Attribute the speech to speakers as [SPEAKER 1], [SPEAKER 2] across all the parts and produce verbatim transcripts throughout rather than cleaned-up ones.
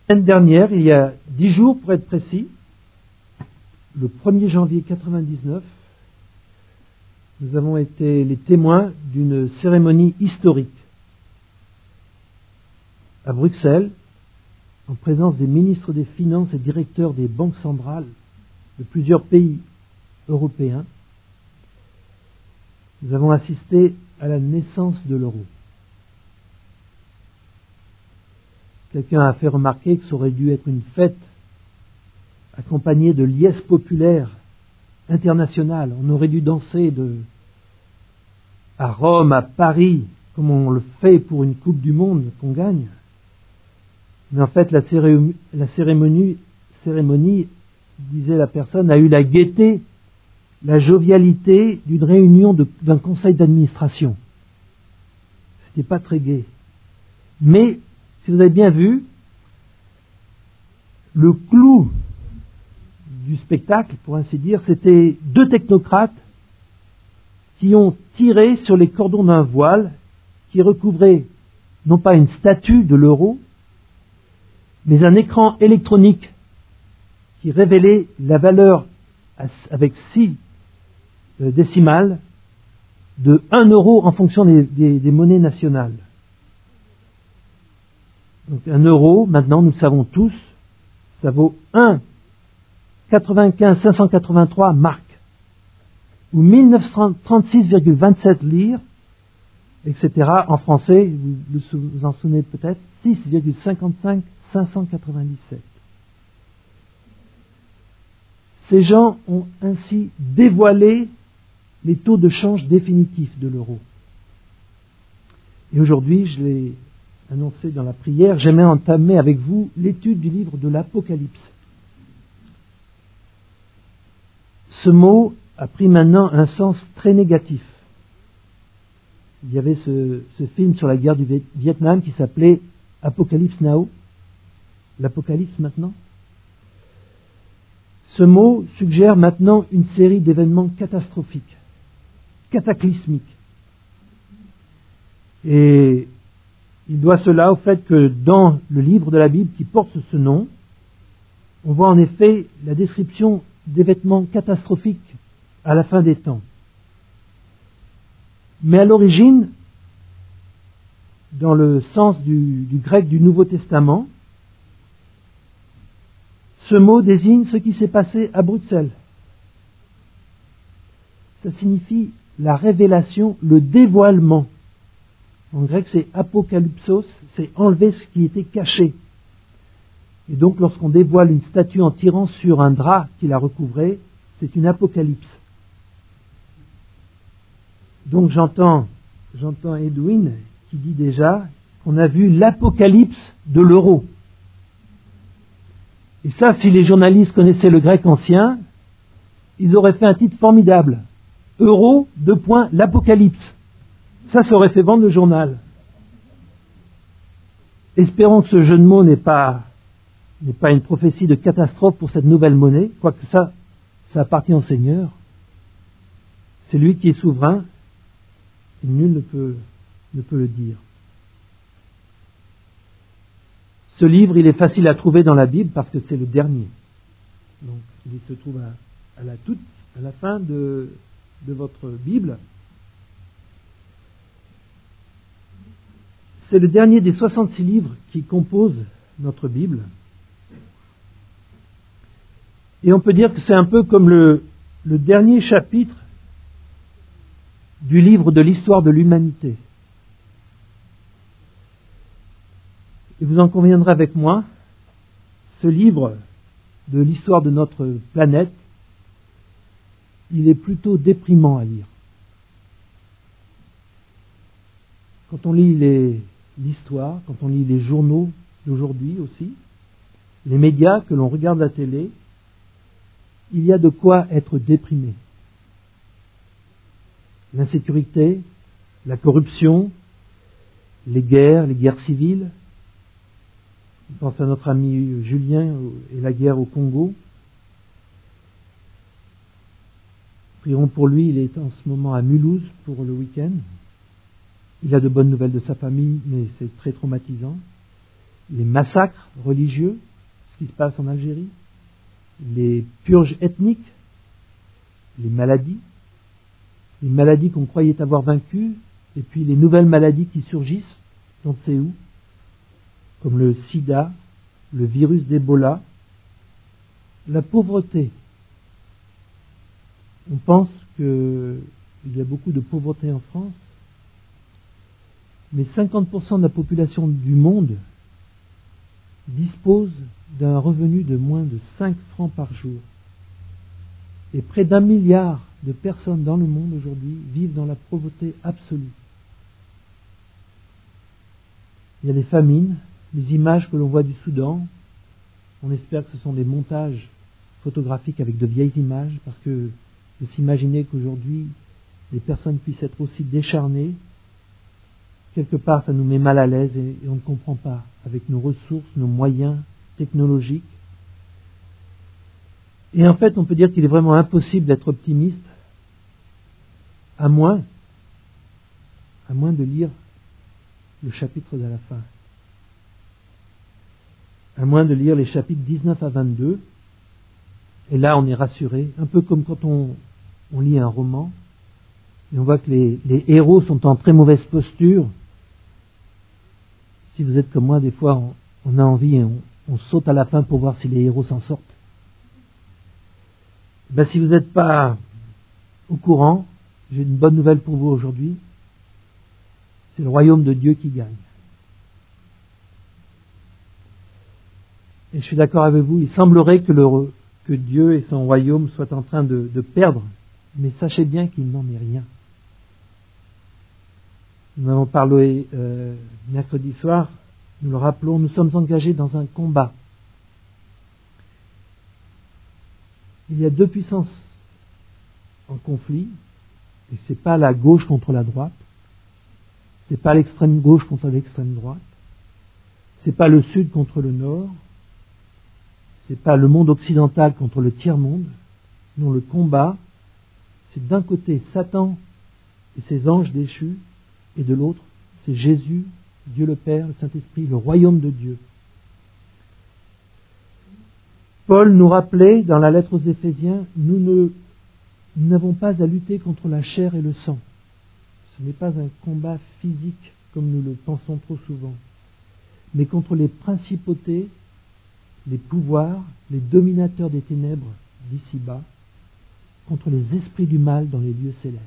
[SPEAKER 1] L'année dernière, il y a dix jours pour être précis, le premier janvier quatre-vingt-dix-neuf, nous avons été les témoins d'une cérémonie historique à Bruxelles, en présence des ministres des Finances et directeurs des banques centrales de plusieurs pays européens. Nous avons assisté à la naissance de l'euro. Quelqu'un a fait remarquer que ça aurait dû être une fête accompagnée de liesses populaires internationales. On aurait dû danser de, à Rome, à Paris, comme on le fait pour une Coupe du Monde qu'on gagne. Mais en fait, la cérémonie, la cérémonie, cérémonie, disait la personne, a eu la gaieté, la jovialité d'une réunion de, d'un conseil d'administration. C'était pas très gai. Mais, si vous avez bien vu, le clou du spectacle, pour ainsi dire, c'était deux technocrates qui ont tiré sur les cordons d'un voile qui recouvrait non pas une statue de l'euro, mais un écran électronique qui révélait la valeur avec six décimales de un euro en fonction des, des, des monnaies nationales. Donc un euro, maintenant nous le savons tous, ça vaut un virgule quatre-vingt-quinze cinq cent quatre-vingt-trois marques, ou mille neuf cent trente-six virgule vingt-sept lire, et cetera. En français, vous vous en souvenez peut-être, six virgule cinquante-cinq cinq cent quatre-vingt-dix-sept. Ces gens ont ainsi dévoilé les taux de change définitifs de l'euro. Et aujourd'hui, je l'ai annoncé dans la prière, j'aimerais entamer avec vous l'étude du livre de l'Apocalypse. Ce mot a pris maintenant un sens très négatif. Il y avait ce, ce film sur la guerre du Vietnam qui s'appelait Apocalypse Now, l'Apocalypse maintenant. Ce mot suggère maintenant une série d'événements catastrophiques, cataclysmiques. Et il doit cela au fait que dans le livre de la Bible qui porte ce nom, on voit en effet la description d'événements catastrophiques à la fin des temps. Mais à l'origine, dans le sens du, du grec du Nouveau Testament, ce mot désigne ce qui s'est passé à Bruxelles. Ça signifie la révélation, le dévoilement. En grec, c'est apokalypsos, c'est enlever ce qui était caché. Et donc, lorsqu'on dévoile une statue en tirant sur un drap qui la recouvrait, c'est une apocalypse. Donc, j'entends, j'entends Edwin qui dit déjà qu'on a vu l'apocalypse de l'euro. Et ça, si les journalistes connaissaient le grec ancien, ils auraient fait un titre formidable. Euro, deux points, l'apocalypse. Ça, ça aurait fait vendre le journal. Espérons que ce jeu de mots n'est pas, n'est pas une prophétie de catastrophe pour cette nouvelle monnaie, quoique ça, ça appartient au Seigneur. C'est lui qui est souverain, et nul ne peut, ne peut le dire. Ce livre, il est facile à trouver dans la Bible parce que c'est le dernier. Donc, il se trouve à, à, la, toute, à la fin de, de votre Bible. C'est le dernier des soixante-six livres qui composent notre Bible. Et on peut dire que c'est un peu comme le, le dernier chapitre du livre de l'histoire de l'humanité. Et vous en conviendrez avec moi, ce livre de l'histoire de notre planète, il est plutôt déprimant à lire. Quand on lit les, l'histoire, quand on lit les journaux d'aujourd'hui aussi, les médias, que l'on regarde la télé, il y a de quoi être déprimé. L'insécurité, la corruption, les guerres, les guerres civiles. Je pense à notre ami Julien et la guerre au Congo. Prions pour lui, il est en ce moment à Mulhouse pour le week-end. Il a de bonnes nouvelles de sa famille, mais c'est très traumatisant. les massacres religieux, ce qui se passe en Algérie, les purges ethniques, les maladies, les maladies qu'on croyait avoir vaincues, et puis les nouvelles maladies qui surgissent, on ne sait où, comme le sida, le virus d'Ebola, la pauvreté. On pense qu'il y a beaucoup de pauvreté en France, mais cinquante pour cent de la population du monde dispose d'un revenu de moins de cinq francs par jour. Et près d'un milliard de personnes dans le monde aujourd'hui vivent dans la pauvreté absolue. Il y a des famines, les images que l'on voit du Soudan, on espère que ce sont des montages photographiques avec de vieilles images, parce que de s'imaginer qu'aujourd'hui les personnes puissent être aussi décharnées, quelque part ça nous met mal à l'aise et, et on ne comprend pas, avec nos ressources, nos moyens technologiques. Et en fait, on peut dire qu'il est vraiment impossible d'être optimiste, à moins, à moins de lire le chapitre de la fin. À moins de lire les chapitres dix-neuf à vingt-deux, et là on est rassuré, un peu comme quand on, on lit un roman, et on voit que les, les héros sont en très mauvaise posture. Si vous êtes comme moi, des fois on, on a envie et on, on saute à la fin pour voir si les héros s'en sortent. Ben, si vous n'êtes pas au courant, j'ai une bonne nouvelle pour vous aujourd'hui. C'est le royaume de Dieu qui gagne. Et je suis d'accord avec vous, il semblerait que, le, que Dieu et son royaume soient en train de, de perdre, mais sachez bien qu'il n'en est rien. Nous en avons parlé euh, mercredi soir, nous le rappelons, nous sommes engagés dans un combat. Il y a deux puissances en conflit, et ce n'est pas la gauche contre la droite, ce n'est pas l'extrême gauche contre l'extrême droite, ce n'est pas le sud contre le nord, ce n'est pas le monde occidental contre le tiers-monde. Non, le combat, c'est d'un côté Satan et ses anges déchus, et de l'autre, c'est Jésus, Dieu le Père, le Saint-Esprit, le royaume de Dieu. Paul nous rappelait dans la lettre aux Éphésiens, nous ne, nous n'avons pas à lutter contre la chair et le sang. Ce n'est pas un combat physique comme nous le pensons trop souvent, mais contre les principautés, les pouvoirs, les dominateurs des ténèbres d'ici-bas, contre les esprits du mal dans les lieux célestes.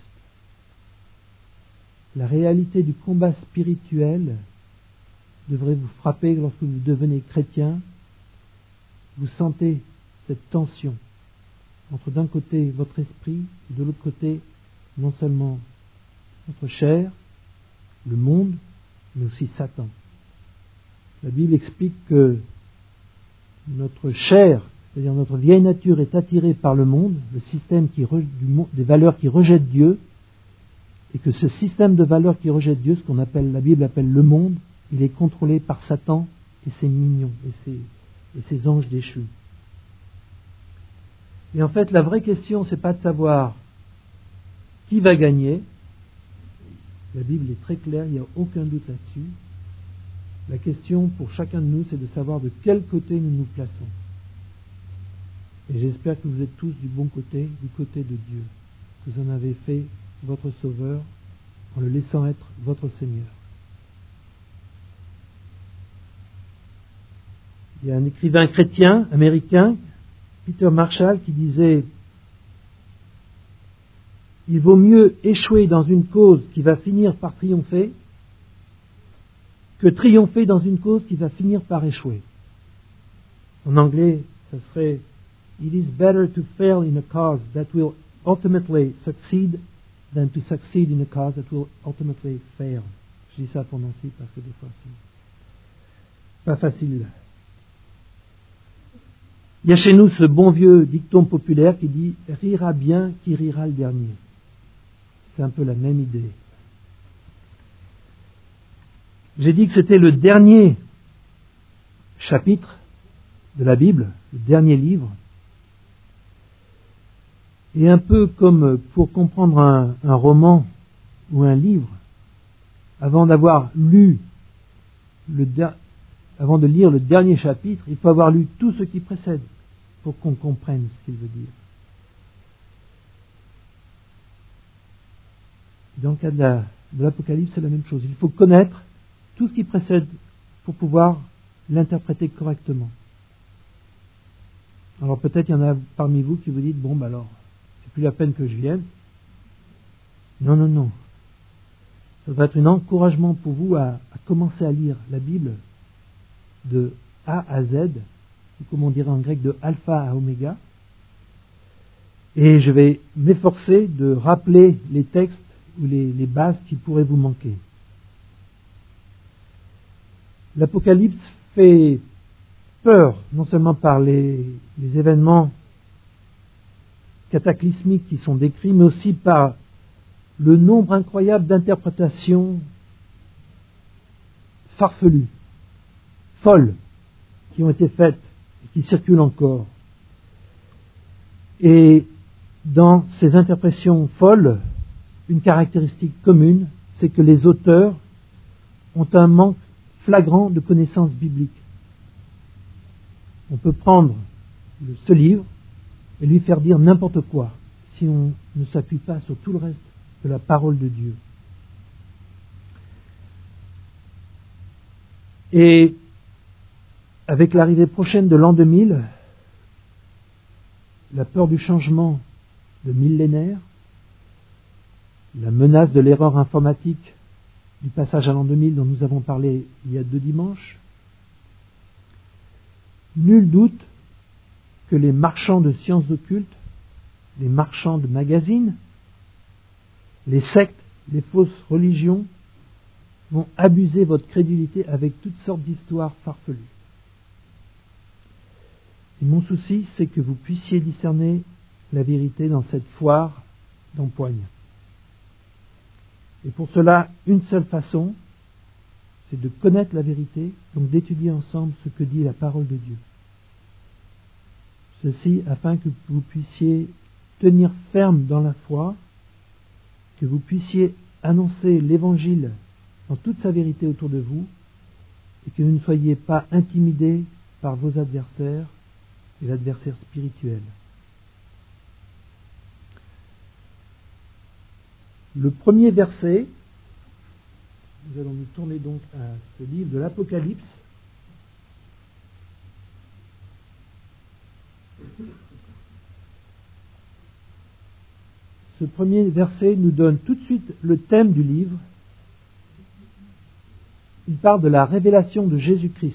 [SPEAKER 1] La réalité du combat spirituel devrait vous frapper lorsque vous devenez chrétien. Vous sentez cette tension entre d'un côté votre esprit et de l'autre côté non seulement votre chair, le monde, mais aussi Satan. La Bible explique que notre chair, c'est-à-dire notre vieille nature, est attirée par le monde, le système qui re, du monde, des valeurs qui rejettent Dieu, et que ce système de valeurs qui rejettent Dieu, ce qu'on appelle, la Bible appelle le monde, il est contrôlé par Satan et ses mignons et ses, et ses anges déchus. Et en fait, la vraie question, c'est pas de savoir qui va gagner. La Bible est très claire, il n'y a aucun doute là-dessus. La question pour chacun de nous, c'est de savoir de quel côté nous nous plaçons. Et j'espère que vous êtes tous du bon côté, du côté de Dieu, que vous en avez fait votre Sauveur en le laissant être votre Seigneur. Il y a un écrivain chrétien américain, Peter Marshall, qui disait « Il vaut mieux échouer dans une cause qui va finir par triompher que triompher dans une cause qui va finir par échouer. » En anglais, ça serait « It is better to fail in a cause that will ultimately succeed than to succeed in a cause that will ultimately fail. » Je dis ça pour Nancy parce que des fois c'est pas facile. Il y a chez nous ce bon vieux dicton populaire qui dit « Rira bien qui rira le dernier ». C'est un peu la même idée. J'ai dit que c'était le dernier chapitre de la Bible, le dernier livre. Et un peu comme pour comprendre un, un roman ou un livre, avant d'avoir lu, le, avant de lire le dernier chapitre, il faut avoir lu tout ce qui précède pour qu'on comprenne ce qu'il veut dire. Dans le cas de, la, de l'Apocalypse, c'est la même chose. Il faut connaître tout ce qui précède pour pouvoir l'interpréter correctement. Alors peut-être il y en a parmi vous qui vous dites, bon, bah alors, c'est plus la peine que je vienne. Non, non, non. Ça va être un encouragement pour vous à, à commencer à lire la Bible de A à Z, ou comme on dirait en grec, de alpha à oméga. Et je vais m'efforcer de rappeler les textes ou les, les bases qui pourraient vous manquer. L'Apocalypse fait peur, non seulement par les, les événements cataclysmiques qui sont décrits, mais aussi par le nombre incroyable d'interprétations farfelues, folles, qui ont été faites et qui circulent encore. Et dans ces interprétations folles, une caractéristique commune, c'est que les auteurs ont un manque flagrant de connaissances bibliques. On peut prendre ce livre et lui faire dire n'importe quoi si on ne s'appuie pas sur tout le reste de la parole de Dieu. Et avec l'arrivée prochaine de l'an deux mille, la peur du changement de millénaire, la menace de l'erreur informatique du passage à l'an deux mille dont nous avons parlé il y a deux dimanches, nul doute que les marchands de sciences occultes, les marchands de magazines, les sectes, les fausses religions vont abuser votre crédulité avec toutes sortes d'histoires farfelues. Et mon souci, c'est que vous puissiez discerner la vérité dans cette foire d'empoigne. Et pour cela, une seule façon, c'est de connaître la vérité, donc d'étudier ensemble ce que dit la parole de Dieu. Ceci afin que vous puissiez tenir ferme dans la foi, que vous puissiez annoncer l'Évangile dans toute sa vérité autour de vous, et que vous ne soyez pas intimidés par vos adversaires et l'adversaire spirituel. Le premier verset, nous allons nous tourner donc à ce livre de l'Apocalypse. Ce premier verset nous donne tout de suite le thème du livre. Il parle de la révélation de Jésus-Christ.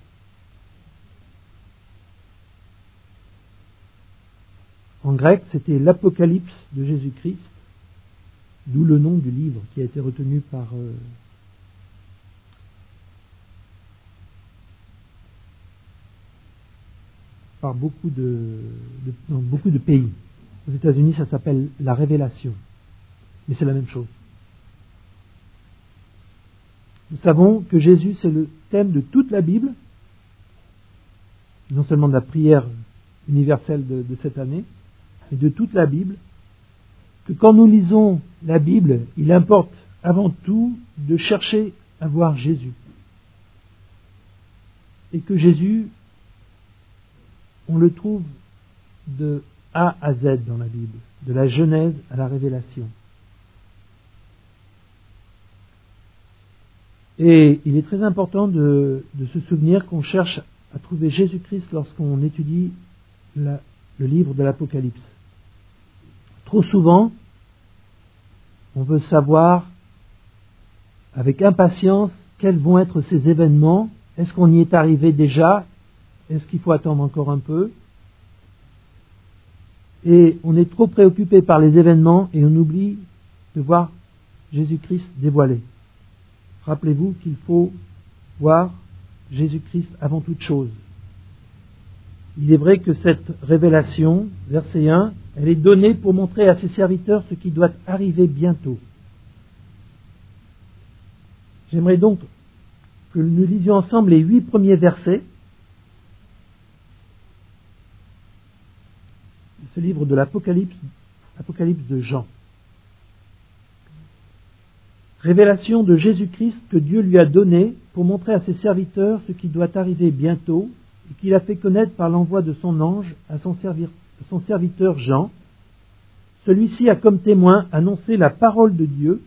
[SPEAKER 1] En grec, c'était l'Apocalypse de Jésus-Christ, d'où le nom du livre qui a été retenu par euh, par beaucoup de, de dans beaucoup de pays. Aux États-Unis, ça s'appelle la Révélation, mais c'est la même chose. Nous savons que Jésus, c'est le thème de toute la Bible, non seulement de la prière universelle de, de cette année, mais de toute la Bible, que quand nous lisons la Bible, il importe avant tout de chercher à voir Jésus. Et que Jésus, on le trouve de A à Z dans la Bible, de la Genèse à la Révélation. Et il est très important de, de se souvenir qu'on cherche à trouver Jésus-Christ lorsqu'on étudie la, le livre de l'Apocalypse. Trop souvent, on veut savoir avec impatience quels vont être ces événements. Est-ce qu'on y est arrivé déjà? Est-ce qu'il faut attendre encore un peu? Et on est trop préoccupé par les événements et on oublie de voir Jésus-Christ dévoilé. Rappelez-vous qu'il faut voir Jésus-Christ avant toute chose. Il est vrai que cette révélation, verset un, elle est donnée pour montrer à ses serviteurs ce qui doit arriver bientôt. J'aimerais donc que nous lisions ensemble les huit premiers versets de ce livre de l'Apocalypse, l'Apocalypse de Jean. Révélation de Jésus-Christ que Dieu lui a donnée pour montrer à ses serviteurs ce qui doit arriver bientôt et qu'il a fait connaître par l'envoi de son ange à son, servir, à son serviteur Jean. Celui-ci a comme témoin annoncé la parole de Dieu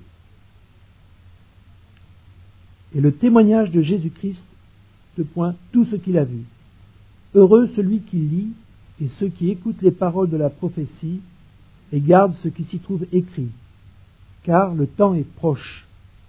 [SPEAKER 1] et le témoignage de Jésus-Christ de point tout ce qu'il a vu. Heureux celui qui lit et ceux qui écoutent les paroles de la prophétie et gardent ce qui s'y trouve écrit, car le temps est proche.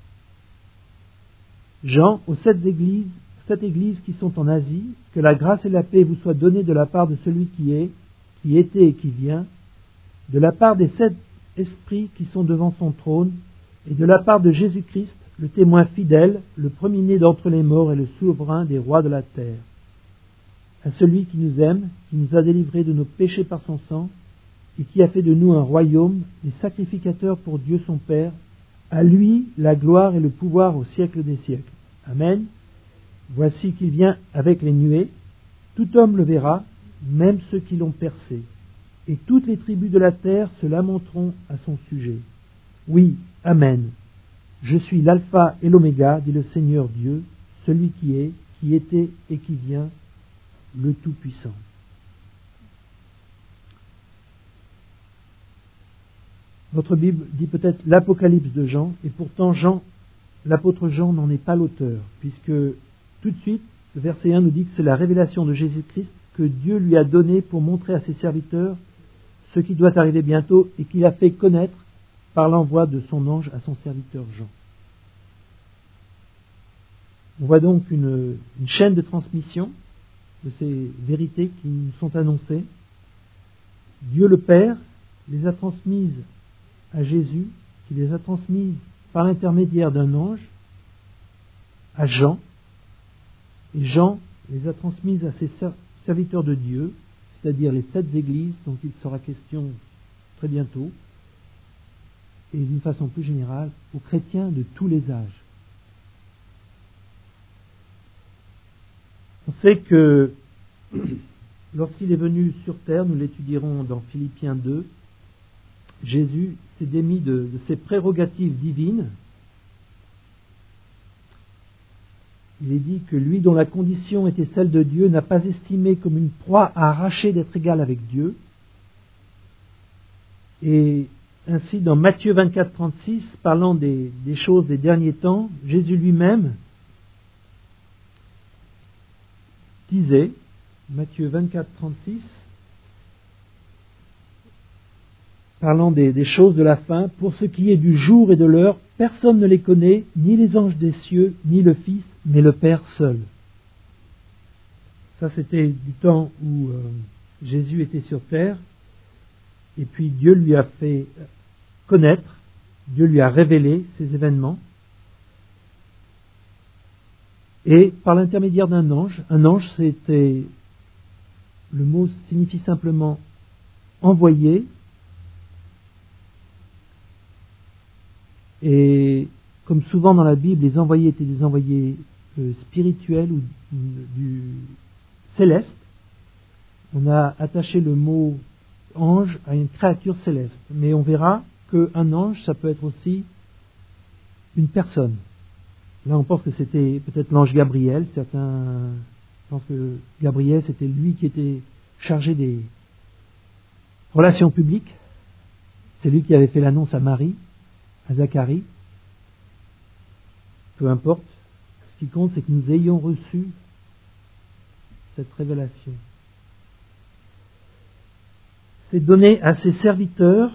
[SPEAKER 1] Jean, aux sept églises, sept églises qui sont en Asie, que la grâce et la paix vous soient données de la part de celui qui est, qui était et qui vient, de la part des sept esprits qui sont devant son trône, et de la part de Jésus-Christ, le témoin fidèle, le premier-né d'entre les morts et le souverain des rois de la terre. À celui qui nous aime, qui nous a délivrés de nos péchés par son sang, et qui a fait de nous un royaume, des sacrificateurs pour Dieu son Père, à lui la gloire et le pouvoir au siècle des siècles. Amen. Voici qu'il vient avec les nuées, tout homme le verra, même ceux qui l'ont percé, et toutes les tribus de la terre se lamenteront à son sujet. Oui, Amen. Je suis l'alpha et l'oméga, dit le Seigneur Dieu, celui qui est, qui était et qui vient, le Tout-Puissant. Votre Bible dit peut-être l'Apocalypse de Jean, et pourtant Jean, l'apôtre Jean n'en est pas l'auteur, puisque tout de suite, le verset un nous dit que c'est la révélation de Jésus-Christ que Dieu lui a donnée pour montrer à ses serviteurs ce qui doit arriver bientôt et qu'il a fait connaître par l'envoi de son ange à son serviteur Jean. On voit donc une, une chaîne de transmission de ces vérités qui nous sont annoncées. Dieu le Père les a transmises à Jésus, qui les a transmises par l'intermédiaire d'un ange à Jean, et Jean les a transmises à ses serviteurs de Dieu, c'est-à-dire les sept églises dont il sera question très bientôt, et d'une façon plus générale aux chrétiens de tous les âges. On sait que lorsqu'il est venu sur terre, nous l'étudierons dans Philippiens deux, Jésus s'est démis de, de ses prérogatives divines. Il est dit que lui dont la condition était celle de Dieu n'a pas estimé comme une proie à arracher d'être égal avec Dieu. Et ainsi dans Matthieu vingt-quatre, trente-six, parlant des, des choses des derniers temps, Jésus lui-même disait, Matthieu vingt-quatre, trente-six, parlant des, des choses de la fin, pour ce qui est du jour et de l'heure, personne ne les connaît, ni les anges des cieux, ni le Fils, mais le Père seul. Ça, c'était du temps où euh, Jésus était sur terre, et puis Dieu lui a fait connaître, Dieu lui a révélé ces événements, et par l'intermédiaire d'un ange, un ange c'était, le mot signifie simplement envoyé, et comme souvent dans la Bible, les envoyés étaient des envoyés euh, spirituels ou du céleste. On a attaché le mot ange à une créature céleste. Mais on verra qu'un ange, ça peut être aussi une personne. Là, on pense que c'était peut-être l'ange Gabriel. Certains pensent que Gabriel, c'était lui qui était chargé des relations publiques. C'est lui qui avait fait l'annonce à Marie, à Zacharie. Peu importe. Ce qui compte, c'est que nous ayons reçu cette révélation. C'est donné à ses serviteurs,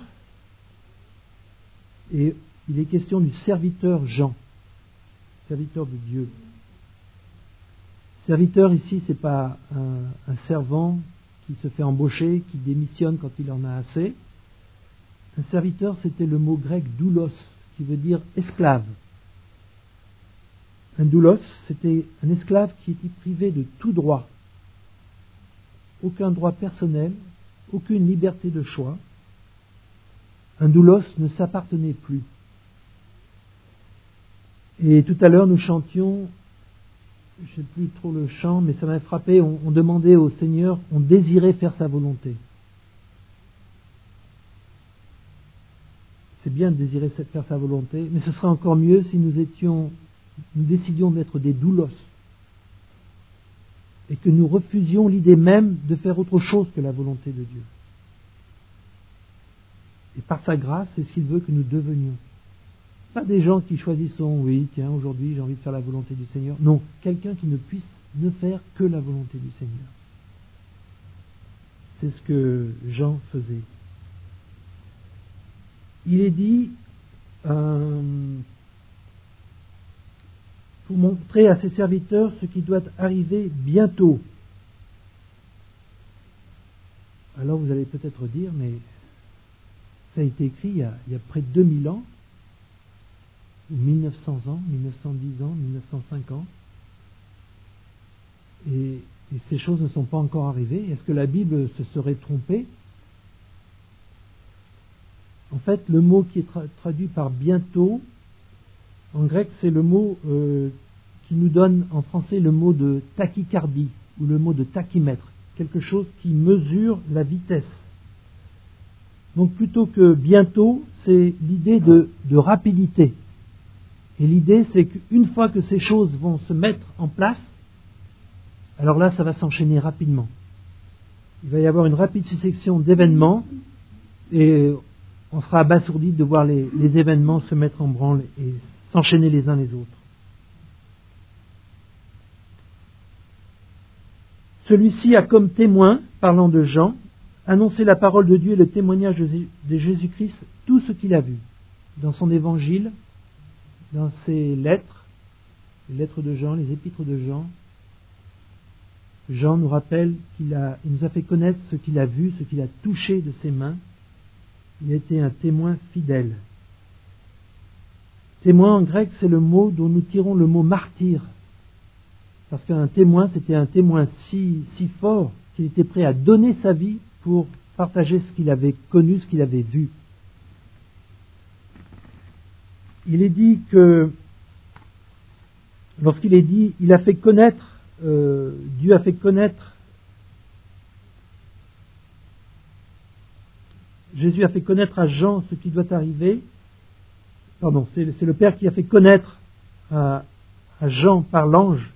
[SPEAKER 1] et il est question du serviteur Jean, serviteur de Dieu. Serviteur ici, c'est pas un, un servant qui se fait embaucher, qui démissionne quand il en a assez. Un serviteur, c'était le mot grec doulos, qui veut dire esclave. Un doulos, c'était un esclave qui était privé de tout droit. Aucun droit personnel, aucune liberté de choix. Un doulos ne s'appartenait plus. Et tout à l'heure, nous chantions, je ne sais plus trop le chant, mais ça m'a frappé, on, on demandait au Seigneur, on désirait faire sa volonté. C'est bien de désirer faire sa volonté, mais ce serait encore mieux si nous étions, nous décidions d'être des doulos et que nous refusions l'idée même de faire autre chose que la volonté de Dieu. Et par sa grâce, c'est ce qu'il veut que nous devenions. Pas des gens qui choisissons, oui, tiens, aujourd'hui j'ai envie de faire la volonté du Seigneur. Non, quelqu'un qui ne puisse ne faire que la volonté du Seigneur. C'est ce que Jean faisait. Il est dit, euh, pour montrer à ses serviteurs ce qui doit arriver bientôt. Alors vous allez peut-être dire, mais ça a été écrit il y a, il y a près de deux mille ans, ou mille neuf cents ans, mille neuf cent dix ans, mille neuf cent cinq ans, et, et ces choses ne sont pas encore arrivées. Est-ce que la Bible se serait trompée? En fait, le mot qui est tra- traduit par bientôt, en grec, c'est le mot euh, qui nous donne en français le mot de tachycardie, ou le mot de tachymètre, quelque chose qui mesure la vitesse. Donc plutôt que bientôt, c'est l'idée de, de rapidité. Et l'idée, c'est qu'une fois que ces choses vont se mettre en place, alors là, ça va s'enchaîner rapidement. Il va y avoir une rapide succession d'événements, et on sera abasourdi de voir les, les événements se mettre en branle et s'enchaîner les uns les autres. Celui-ci a comme témoin, parlant de Jean, annoncé la parole de Dieu et le témoignage de Jésus-Christ, tout ce qu'il a vu, dans son évangile, dans ses lettres, les lettres de Jean, les épîtres de Jean. Jean nous rappelle qu'il a, il nous a fait connaître ce qu'il a vu, ce qu'il a touché de ses mains. Il a été un témoin fidèle. Témoin en grec, c'est le mot dont nous tirons le mot martyr. Parce qu'un témoin, c'était un témoin si, si fort qu'il était prêt à donner sa vie pour partager ce qu'il avait connu, ce qu'il avait vu. Il est dit que, lorsqu'il est dit, il a fait connaître, euh, Dieu a fait connaître, Jésus a fait connaître à Jean ce qui doit arriver. Pardon, c'est, c'est le Père qui a fait connaître à, à Jean par l'ange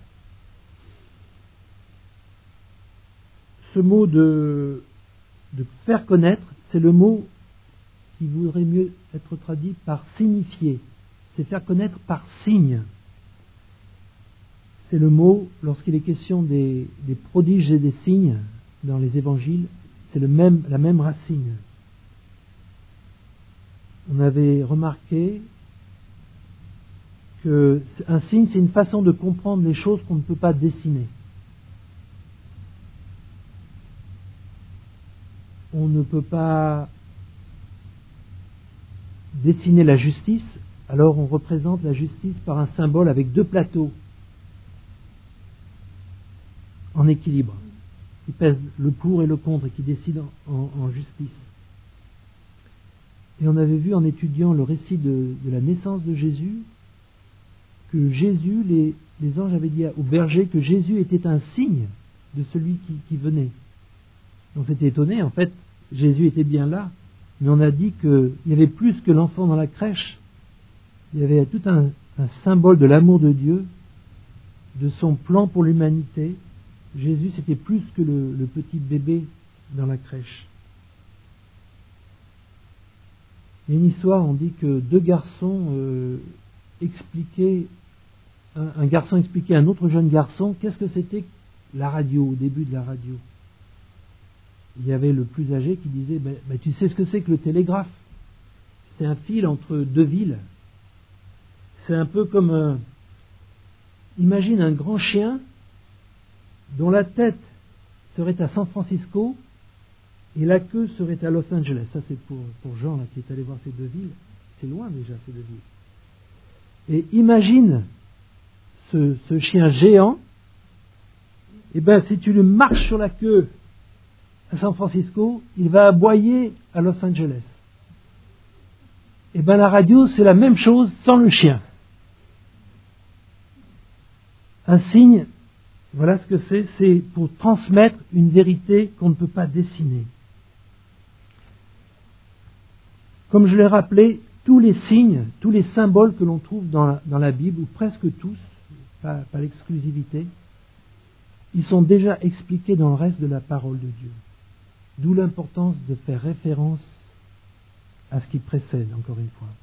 [SPEAKER 1] ce mot de, de faire connaître, c'est le mot qui voudrait mieux être traduit par signifier. C'est faire connaître par signe. C'est le mot, lorsqu'il est question des, des prodiges et des signes dans les évangiles, c'est le même, la même racine. On avait remarqué qu'un signe, c'est une façon de comprendre les choses qu'on ne peut pas dessiner. On ne peut pas dessiner la justice, alors on représente la justice par un symbole avec deux plateaux en équilibre, qui pèsent le pour et le contre et qui décident en, en justice. Et on avait vu en étudiant le récit de, de la naissance de Jésus que Jésus, les, les anges avaient dit au berger que Jésus était un signe de celui qui, qui venait. On s'était étonné, en fait, Jésus était bien là, mais on a dit qu'il y avait plus que l'enfant dans la crèche. Il y avait tout un, un symbole de l'amour de Dieu, de son plan pour l'humanité. Jésus, c'était plus que le, le petit bébé dans la crèche. Il y a une histoire, on dit que deux garçons euh, expliquaient, un, un garçon expliquait à un autre jeune garçon qu'est-ce que c'était la radio, au début de la radio. Il y avait le plus âgé qui disait ben, ben, tu sais ce que c'est que le télégraphe? C'est un fil entre deux villes. C'est un peu comme un... Imagine un grand chien dont la tête serait à San Francisco et la queue serait à Los Angeles. Ça c'est pour, pour Jean là, qui est allé voir ces deux villes. C'est loin déjà ces deux villes. Et imagine ce, ce chien géant, et ben si tu le marches sur la queue à San Francisco, il va aboyer à Los Angeles. Et bien la radio, c'est la même chose sans le chien. Un signe, voilà ce que c'est, c'est pour transmettre une vérité qu'on ne peut pas dessiner. Comme je l'ai rappelé, tous les signes, tous les symboles que l'on trouve dans la, dans la Bible, ou presque tous, pas, pas l'exclusivité, ils sont déjà expliqués dans le reste de la parole de Dieu. D'où l'importance de faire référence à ce qui précède, encore une fois.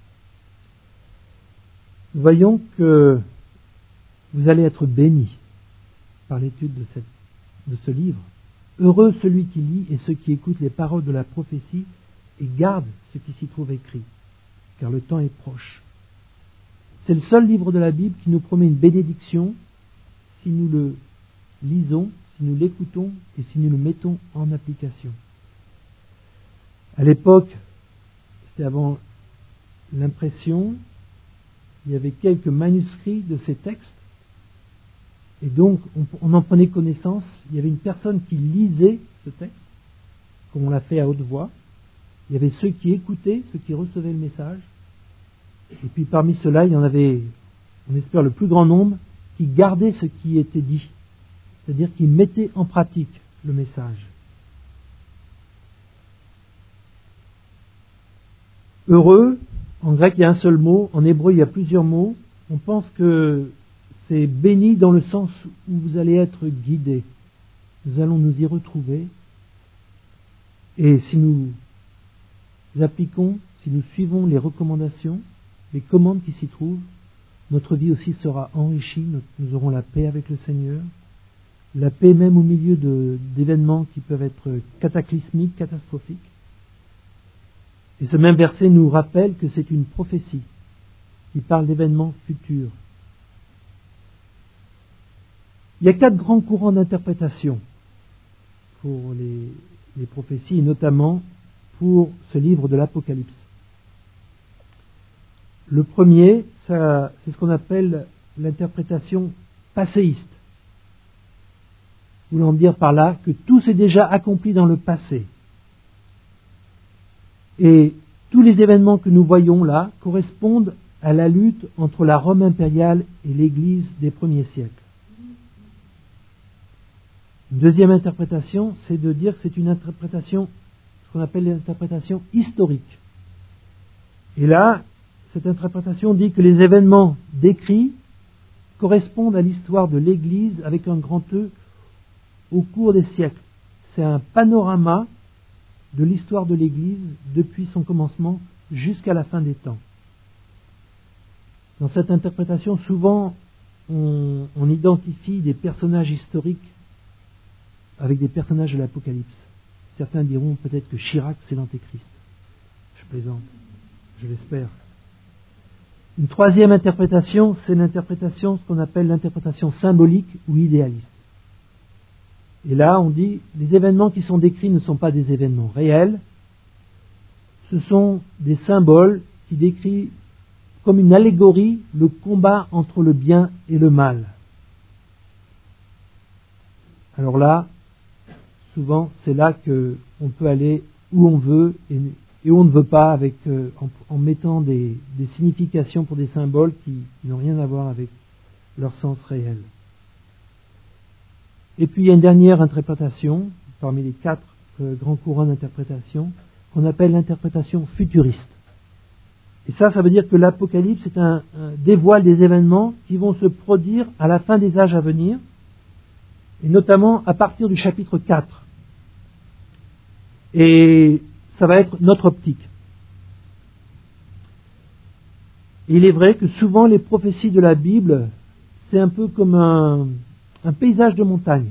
[SPEAKER 1] Nous voyons que vous allez être bénis par l'étude de, cette, de ce livre. Heureux celui qui lit et ceux qui écoutent les paroles de la prophétie et gardent ce qui s'y trouve écrit, car le temps est proche. C'est le seul livre de la Bible qui nous promet une bénédiction si nous le lisons, si nous l'écoutons et si nous le mettons en application. À l'époque, c'était avant l'impression, il y avait quelques manuscrits de ces textes, et donc on, on en prenait connaissance. Il y avait une personne qui lisait ce texte, comme on l'a fait à haute voix. Il y avait ceux qui écoutaient, ceux qui recevaient le message, et puis parmi ceux-là, il y en avait, on espère, le plus grand nombre qui gardaient ce qui était dit, c'est-à-dire qui mettaient en pratique le message. Heureux, en grec il y a un seul mot, en hébreu il y a plusieurs mots. On pense que c'est béni dans le sens où vous allez être guidés. Nous allons nous y retrouver. Et si nous appliquons, si nous suivons les recommandations, les commandes qui s'y trouvent, notre vie aussi sera enrichie, nous aurons la paix avec le Seigneur, la paix même au milieu de, d'événements qui peuvent être cataclysmiques, catastrophiques. Et ce même verset nous rappelle que c'est une prophétie qui parle d'événements futurs. Il y a quatre grands courants d'interprétation pour les, les prophéties, et notamment pour ce livre de l'Apocalypse. Le premier, ça, c'est ce qu'on appelle l'interprétation passéiste. Voulant dire par là que tout s'est déjà accompli dans le passé. Et tous les événements que nous voyons là correspondent à la lutte entre la Rome impériale et l'Église des premiers siècles. Une deuxième interprétation, c'est de dire que c'est une interprétation, ce qu'on appelle l'interprétation historique. Et là, cette interprétation dit que les événements décrits correspondent à l'histoire de l'Église avec un grand E au cours des siècles. C'est un panorama de l'histoire de l'Église depuis son commencement jusqu'à la fin des temps. Dans cette interprétation, souvent, on, on identifie des personnages historiques avec des personnages de l'Apocalypse. Certains diront peut-être que Chirac, c'est l'Antéchrist. Je plaisante, je l'espère. Une troisième interprétation, c'est l'interprétation, ce qu'on appelle l'interprétation symbolique ou idéaliste. Et là, on dit, les événements qui sont décrits ne sont pas des événements réels, ce sont des symboles qui décrivent comme une allégorie le combat entre le bien et le mal. Alors là, souvent, c'est là qu'on peut aller où on veut et, et où on ne veut pas, avec, euh, en, en mettant des, des significations pour des symboles qui, qui n'ont rien à voir avec leur sens réel. Et puis il y a une dernière interprétation, parmi les quatre euh, grands courants d'interprétation, qu'on appelle l'interprétation futuriste. Et ça, ça veut dire que l'Apocalypse est un, un dévoile des événements qui vont se produire à la fin des âges à venir, et notamment à partir du chapitre quatre. Et ça va être notre optique. Et il est vrai que souvent les prophéties de la Bible, c'est un peu comme un, un paysage de montagne.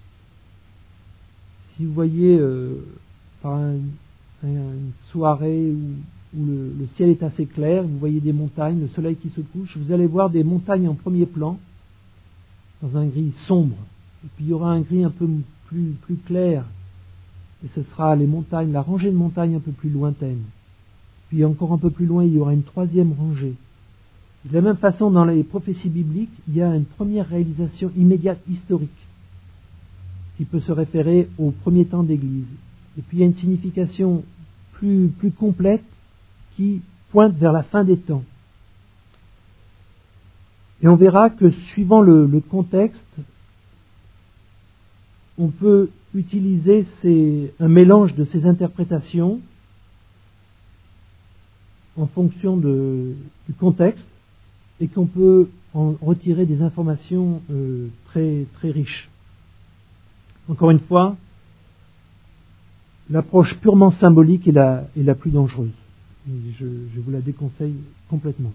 [SPEAKER 1] Si vous voyez euh, par un, un, une soirée où, où le, le ciel est assez clair, vous voyez des montagnes, le soleil qui se couche, vous allez voir des montagnes en premier plan, dans un gris sombre. Et puis il y aura un gris un peu plus, plus clair, et ce sera les montagnes, la rangée de montagnes un peu plus lointaine. Puis encore un peu plus loin, il y aura une troisième rangée. De la même façon, dans les prophéties bibliques, il y a une première réalisation immédiate historique qui peut se référer au premier temps d'Église. Et puis il y a une signification plus, plus complète qui pointe vers la fin des temps. Et on verra que suivant le, le contexte, on peut utiliser ces, un mélange de ces interprétations en fonction de, du contexte et qu'on peut en retirer des informations euh, très, très riches. Encore une fois, l'approche purement symbolique est la, est la plus dangereuse. Et je, je vous la déconseille complètement.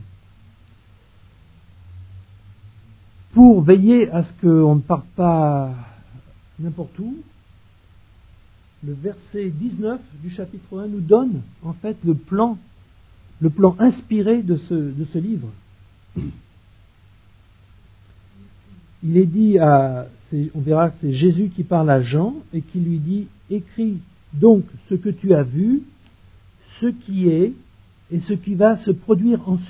[SPEAKER 1] Pour veiller à ce qu'on ne parte pas n'importe où, le verset dix-neuf du chapitre un nous donne en fait le plan, le plan inspiré de ce, de ce livre. Il est dit à, on verra que c'est Jésus qui parle à Jean et qui lui dit « Écris donc ce que tu as vu, ce qui est et ce qui va se produire ensuite. »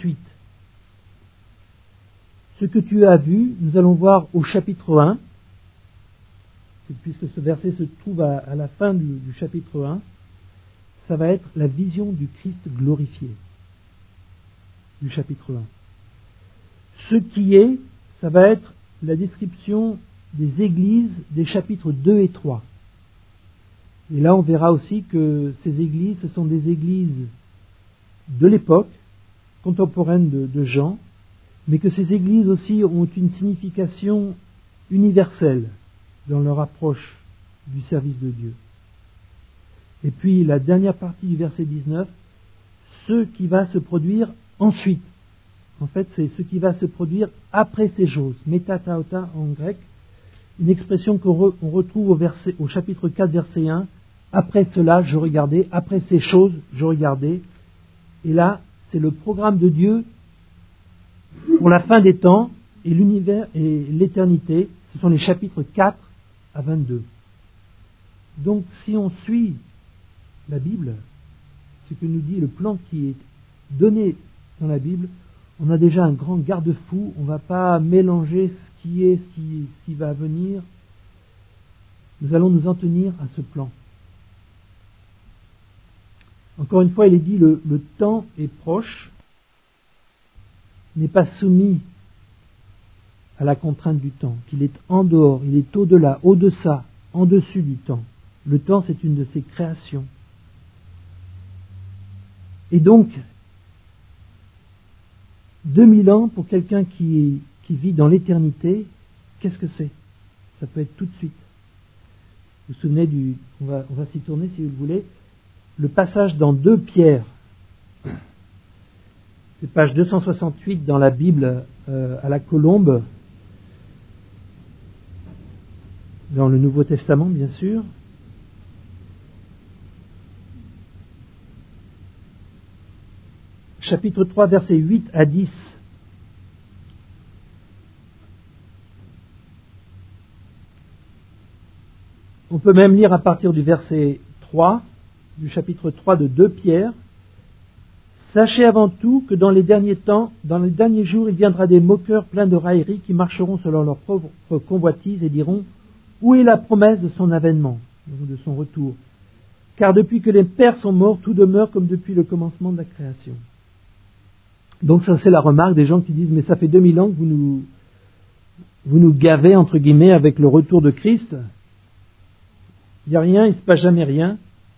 [SPEAKER 1] Ce que tu as vu, nous allons voir au chapitre un, puisque ce verset se trouve à, à la fin du, du chapitre un, ça va être la vision du Christ glorifié, du chapitre un. Ce qui est, ça va être la description des églises des chapitres deux et trois. Et là, on verra aussi que ces églises, ce sont des églises de l'époque, contemporaine de, de Jean, mais que ces églises aussi ont une signification universelle dans leur approche du service de Dieu. Et puis la dernière partie du verset dix-neuf, ce qui va se produire ensuite. En fait, c'est ce qui va se produire après ces choses. Metataota en grec, une expression qu'on re, on retrouve au, verset, au chapitre quatre, verset un. Après cela, je regardais. Après ces choses, je regardais. Et là, c'est le programme de Dieu pour la fin des temps et l'univers et l'éternité. Ce sont les chapitres quatre à vingt-deux. Donc, si on suit la Bible, ce que nous dit le plan qui est donné dans la Bible, on a déjà un grand garde-fou. On ne va pas mélanger ce qui est, ce qui, ce qui va venir. Nous allons nous en tenir à ce plan. Encore une fois, il est dit le, le temps est proche, n'est pas soumis à la contrainte du temps, qu'il est en dehors, il est au-delà, au-deçà, en dessus du temps. Le temps, c'est une de ses créations. Et donc, deux mille ans pour quelqu'un qui, qui vit dans l'éternité, qu'est-ce que c'est? Ça peut être tout de suite. Vous vous souvenez du... On va, on va s'y tourner si vous le voulez. Le passage dans deux Pierre, c'est page deux cent soixante-huit dans la Bible euh, à la colombe, dans le Nouveau Testament bien sûr. Chapitre trois, versets huit à dix. On peut même lire à partir du verset trois, du chapitre trois de deux Pierre. Sachez avant tout que dans les derniers temps, dans les derniers jours, il viendra des moqueurs pleins de railleries qui marcheront selon leur propre convoitise et diront « Où est la promesse de son avènement ?» de son retour. Car depuis que les pères sont morts, tout demeure comme depuis le commencement de la création. Donc ça c'est la remarque des gens qui disent « Mais ça fait deux mille ans que vous nous, vous nous gavez entre guillemets avec le retour de Christ. Il n'y a rien, il ne se passe jamais rien. »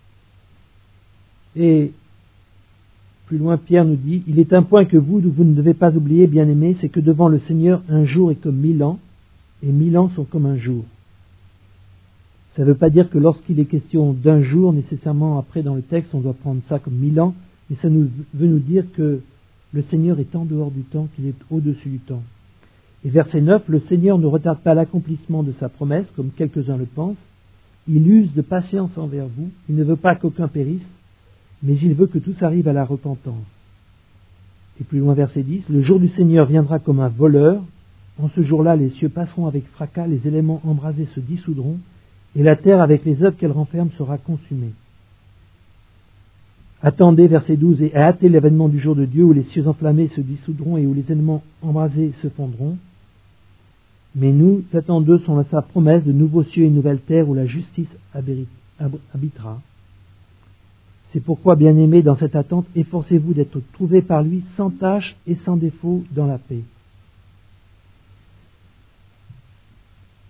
[SPEAKER 1] Et plus loin, Pierre nous dit, il est un point que vous, vous ne devez pas oublier, bien-aimés, c'est que devant le Seigneur, un jour est comme mille ans, et mille ans sont comme un jour. Ça ne veut pas dire que lorsqu'il est question d'un jour, nécessairement après dans le texte, on doit prendre ça comme mille ans, mais ça nous, veut nous dire que le Seigneur est en dehors du temps, qu'il est au-dessus du temps. Et verset neuf, le Seigneur ne retarde pas l'accomplissement de sa promesse, comme quelques-uns le pensent, il use de patience envers vous, il ne veut pas qu'aucun périsse, mais il veut que tous arrivent à la repentance. Et plus loin, verset dix, le jour du Seigneur viendra comme un voleur. En ce jour-là, les cieux passeront avec fracas, les éléments embrasés se dissoudront, et la terre, avec les œuvres qu'elle renferme, sera consumée. Attendez, verset douze, et hâtez l'avènement du jour de Dieu, où les cieux enflammés se dissoudront et où les éléments embrasés se fondront. Mais nous attendons sur sa promesse de nouveaux cieux et une nouvelle terre, où la justice habitera. C'est pourquoi, bien-aimés, dans cette attente, efforcez-vous d'être trouvés par lui sans tache et sans défaut dans la paix.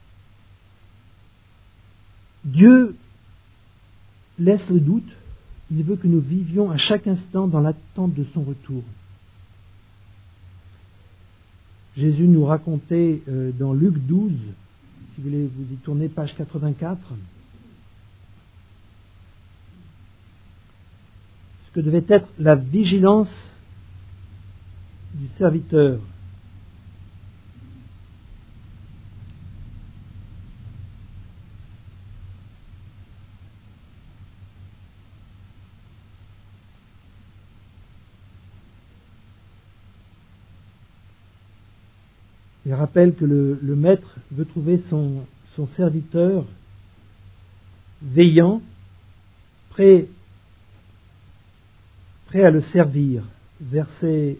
[SPEAKER 1] Dieu laisse le doute, Il veut que nous vivions à chaque instant dans l'attente de son retour. Jésus nous racontait euh, dans Luc douze, si vous voulez vous y tourner, page quatre-vingt-quatre, ce que devait être la vigilance du serviteur. Il rappelle que le, le maître veut trouver son, son serviteur veillant, prêt, prêt à le servir. Verset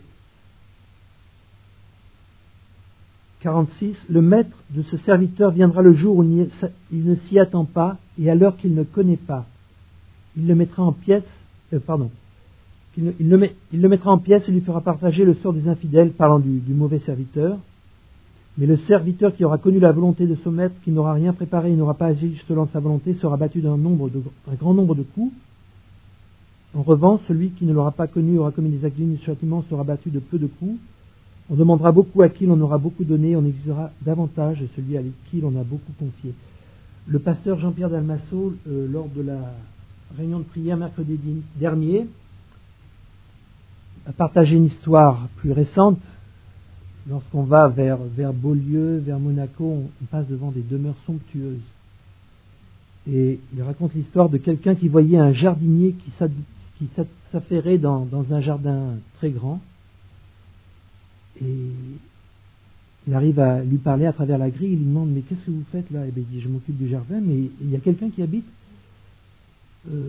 [SPEAKER 1] quarante-six, le maître de ce serviteur viendra le jour où il ne s'y attend pas et à l'heure qu'il ne connaît pas. Il le mettra en pièces, euh, pardon, il, ne, il, le met, il le mettra en pièces et lui fera partager le sort des infidèles, parlant du, du mauvais serviteur. Mais le serviteur qui aura connu la volonté de son maître, qui n'aura rien préparé et n'aura pas agi selon sa volonté, sera battu d'un nombre de, un grand nombre de coups. En revanche, celui qui ne l'aura pas connu aura commis des actes dignes du châtiment, sera battu de peu de coups. On demandera beaucoup à qui l'on aura beaucoup donné, on exigera davantage de celui à qui l'on a beaucoup confié. Le pasteur Jean-Pierre Dalmasso, euh, lors de la réunion de prière mercredi dernier, a partagé une histoire plus récente. Lorsqu'on va vers, vers Beaulieu, vers Monaco, on, on passe devant des demeures somptueuses. Et il raconte l'histoire de quelqu'un qui voyait un jardinier qui, s'ad, qui s'affairait dans, dans un jardin très grand. Et il arrive à lui parler à travers la grille, il lui demande « Mais qu'est-ce que vous faites là ?» Et bien il dit « Je m'occupe du jardin, mais il y a quelqu'un qui habite. Euh, »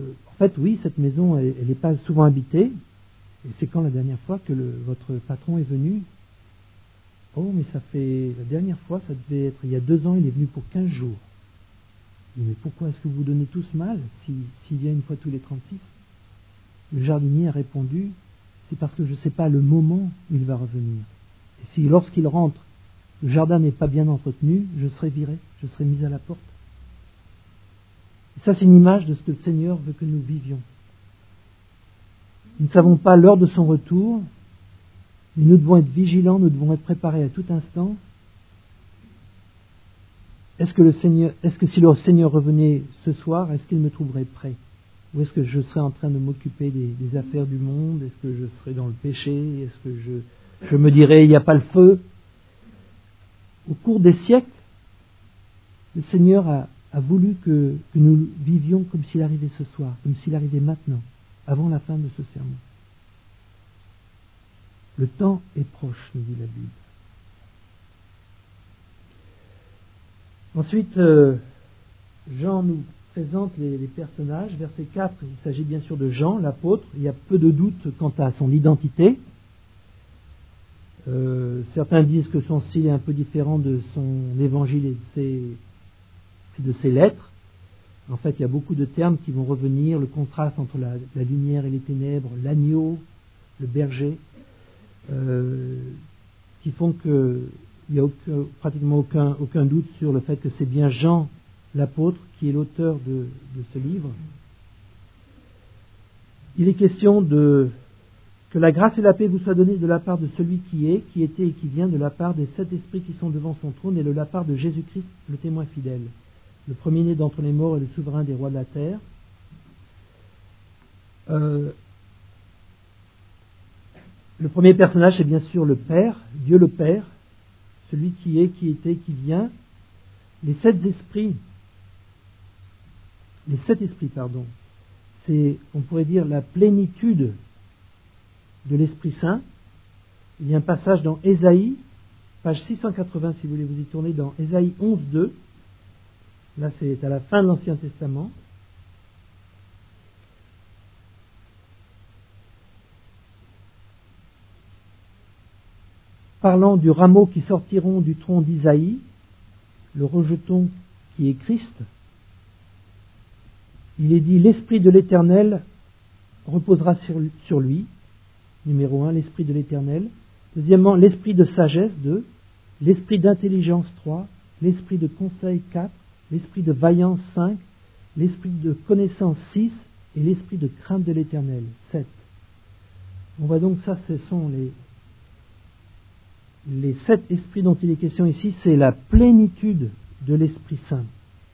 [SPEAKER 1] En fait, oui, cette maison, elle n'est pas souvent habitée. Et c'est quand la dernière fois que le, votre patron est venu ? Oh, mais ça fait... La dernière fois, ça devait être... Il y a deux ans, il est venu pour quinze jours. Il dit, mais pourquoi est-ce que vous donnez tous mal si, s'il vient une fois tous les trente-six ? Le jardinier a répondu, c'est parce que je ne sais pas le moment où il va revenir. Et si lorsqu'il rentre, le jardin n'est pas bien entretenu, je serai viré, je serai mis à la porte. Et ça, c'est une image de ce que le Seigneur veut que nous vivions. Nous ne savons pas l'heure de son retour, mais nous devons être vigilants, nous devons être préparés à tout instant. Est-ce que, le Seigneur, est-ce que si le Seigneur revenait ce soir, est-ce qu'il me trouverait prêt ? Ou est-ce que je serais en train de m'occuper des, des affaires du monde ? Est-ce que je serais dans le péché ? Est-ce que je, je me dirais, il n'y a pas le feu ? Au cours des siècles, le Seigneur a, a voulu que, que nous vivions comme s'il arrivait ce soir, comme s'il arrivait maintenant, avant la fin de ce sermon. Le temps est proche, nous dit la Bible. Ensuite, euh, Jean nous présente les, les personnages. Verset quatre, il s'agit bien sûr de Jean, l'apôtre. Il y a peu de doute quant à son identité. Euh, certains disent que son style est un peu différent de son évangile et de ses, de ses lettres. En fait, il y a beaucoup de termes qui vont revenir. Le contraste entre la, la lumière et les ténèbres, l'agneau, le berger. Euh, qui font qu'il n'y a aucun, pratiquement aucun, aucun doute sur le fait que c'est bien Jean, l'apôtre, qui est l'auteur de, de ce livre. Il est question de que la grâce et la paix vous soient données de la part de celui qui est, qui était et qui vient, de la part des sept esprits qui sont devant son trône et de la part de Jésus-Christ, le témoin fidèle, le premier-né d'entre les morts et le souverain des rois de la terre. Euh, Le premier personnage, c'est bien sûr le Père, Dieu le Père, celui qui est, qui était, qui vient. Les sept esprits, les sept esprits, pardon, c'est, on pourrait dire, la plénitude de l'Esprit Saint. Il y a un passage dans Ésaïe, page six cent quatre-vingts, si vous voulez vous y tourner, dans Ésaïe onze, deux. Là, c'est à la fin de l'Ancien Testament. Parlant du rameau qui sortiront du tronc d'Isaïe, le rejeton qui est Christ, il est dit « L'Esprit de l'Éternel reposera sur, sur lui ». Numéro un, l'Esprit de l'Éternel. Deuxièmement, l'Esprit de sagesse, deux. L'Esprit d'intelligence, trois. L'Esprit de conseil, quatre. L'Esprit de vaillance, cinq. L'Esprit de connaissance, six. et l'esprit de crainte de l'Éternel, sept. On voit donc ça, ce sont les, les sept esprits dont il est question ici, c'est la plénitude de l'Esprit Saint.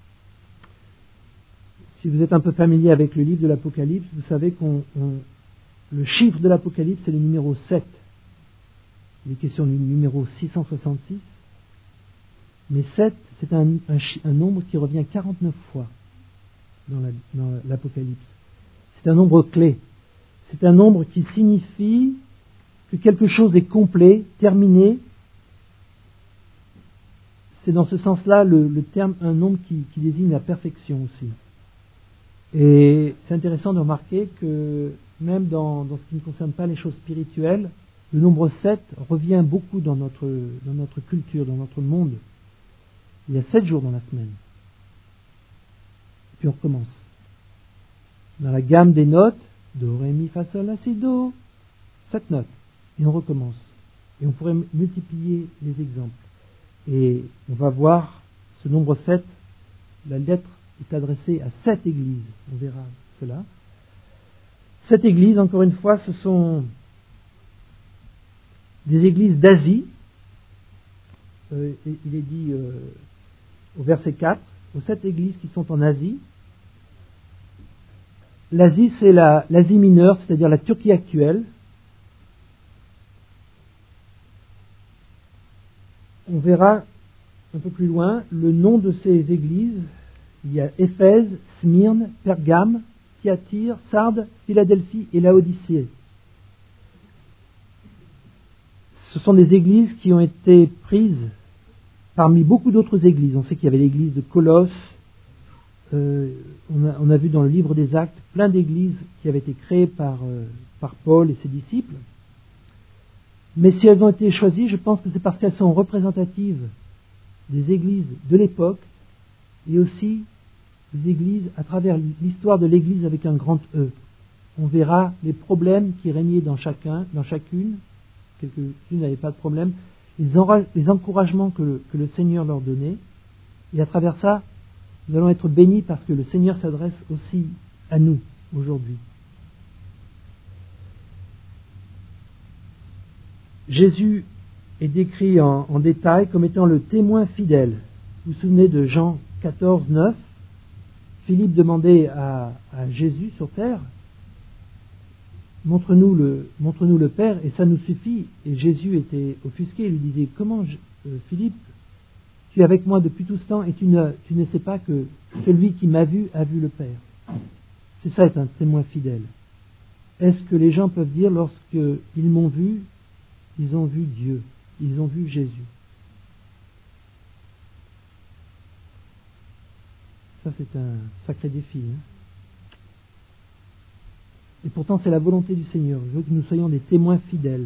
[SPEAKER 1] Si vous êtes un peu familier avec le livre de l'Apocalypse, vous savez qu'on on, le chiffre de l'Apocalypse, c'est le numéro sept. Il est question du numéro six cent soixante-six. Mais sept, c'est un, un, un nombre qui revient quarante-neuf fois dans, la, dans l'Apocalypse. C'est un nombre clé. C'est un nombre qui signifie que quelque chose est complet, terminé. C'est dans ce sens-là le, le terme, un nombre qui, qui désigne la perfection aussi. Et c'est intéressant de remarquer que même dans, dans ce qui ne concerne pas les choses spirituelles, le nombre sept revient beaucoup dans notre, dans notre culture, dans notre monde. Il y a sept jours dans la semaine. Et puis on recommence. Dans la gamme des notes, do, ré, mi, fa, sol, la, si, do, sept notes. Et on recommence. Et on pourrait multiplier les exemples. Et on va voir ce nombre sept, la lettre est adressée à sept églises. On verra cela. Sept églises, encore une fois, ce sont des églises d'Asie. Euh, il est dit euh, au verset quatre, aux sept églises qui sont en Asie. L'Asie, c'est la, l'Asie mineure, c'est-à-dire la Turquie actuelle. On verra un peu plus loin le nom de ces églises. Il y a Éphèse, Smyrne, Pergame, Thyatire, Sardes, Philadelphie et Laodicée. Ce sont des églises qui ont été prises parmi beaucoup d'autres églises. On sait qu'il y avait l'église de Colosse. Euh, on, a, on a vu dans le livre des Actes plein d'églises qui avaient été créées par, euh, par Paul et ses disciples. Mais si elles ont été choisies, je pense que c'est parce qu'elles sont représentatives des églises de l'époque et aussi des églises à travers l'histoire de l'église avec un grand E. On verra les problèmes qui régnaient dans chacun, dans chacune. Quelques-unes n'avaient pas de problème. Les, enra- les encouragements que le, que le Seigneur leur donnait. Et à travers ça, nous allons être bénis parce que le Seigneur s'adresse aussi à nous aujourd'hui. Jésus est décrit en, en détail comme étant le témoin fidèle. Vous vous souvenez de Jean quatorze, neuf. Philippe demandait à, à Jésus sur terre, montre-nous le, montre-nous le Père et ça nous suffit. Et Jésus était offusqué, il lui disait, comment euh, Philippe, tu es avec moi depuis tout ce temps et tu ne, tu ne sais pas que celui qui m'a vu a vu le Père. C'est ça être un témoin fidèle. Est-ce que les gens peuvent dire lorsqu'ils m'ont vu, ils ont vu Dieu, ils ont vu Jésus? Ça, c'est un sacré défi. Hein. Et pourtant, c'est la volonté du Seigneur. Il veut que nous soyons des témoins fidèles.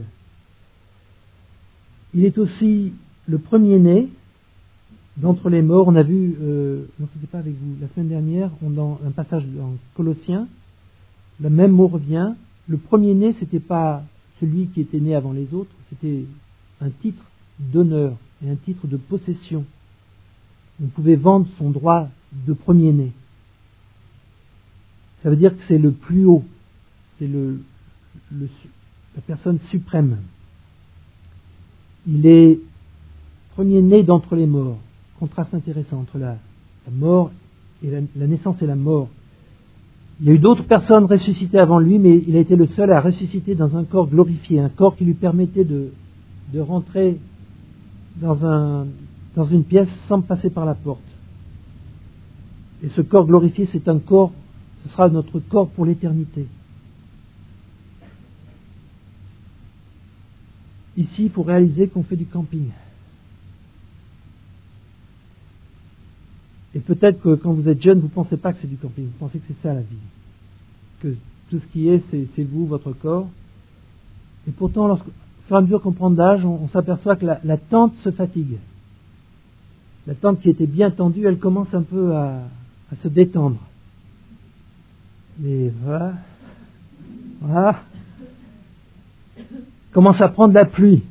[SPEAKER 1] Il est aussi le premier-né d'entre les morts. On a vu, euh, non, ce n'était pas avec vous, la semaine dernière, on, dans un passage en Colossiens, le même mot revient. Le premier-né, ce n'était pas celui qui était né avant les autres, c'était un titre d'honneur et un titre de possession. On pouvait vendre son droit de premier-né. Ça veut dire que c'est le plus haut, c'est le, le, la personne suprême. Il est premier-né d'entre les morts. Contraste intéressant entre la, la mort et la, la naissance et la mort. Il y a eu d'autres personnes ressuscitées avant lui, mais il a été le seul à ressusciter dans un corps glorifié, un corps qui lui permettait de, de rentrer dans, un, dans une pièce sans passer par la porte. Et ce corps glorifié, c'est un corps, ce sera notre corps pour l'éternité. Ici, il faut réaliser qu'on fait du camping. Et peut-être que quand vous êtes jeune, vous ne pensez pas que c'est du camping, vous pensez que c'est ça la vie. Que tout ce qui est, c'est, c'est vous, votre corps. Et pourtant, lorsque, au fur et à mesure qu'on prend d'âge, on, on s'aperçoit que la, la tente se fatigue. La tente qui était bien tendue, elle commence un peu à, à se détendre. Et voilà. Voilà. Commence à prendre la pluie.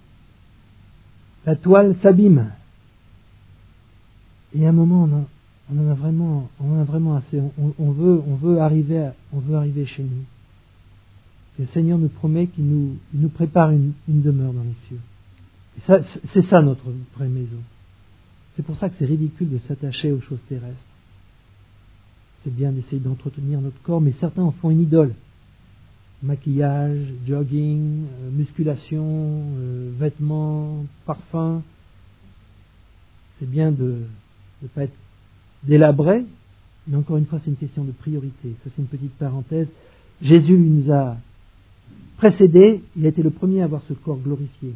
[SPEAKER 1] La toile s'abîme. Et à un moment, on, On en a vraiment, on en a vraiment assez. On, on veut, on veut arriver, à, on veut arriver chez nous. Et le Seigneur nous promet qu'il nous, il nous prépare une, une demeure dans les cieux. Et ça, c'est ça notre vraie maison. C'est pour ça que c'est ridicule de s'attacher aux choses terrestres. C'est bien d'essayer d'entretenir notre corps, mais certains en font une idole. Maquillage, jogging, euh, musculation, euh, vêtements, parfums. C'est bien de ne pas être délabré, mais encore une fois, c'est une question de priorité. Ça, c'est une petite parenthèse. Jésus lui nous a précédés, il a été le premier à avoir ce corps glorifié.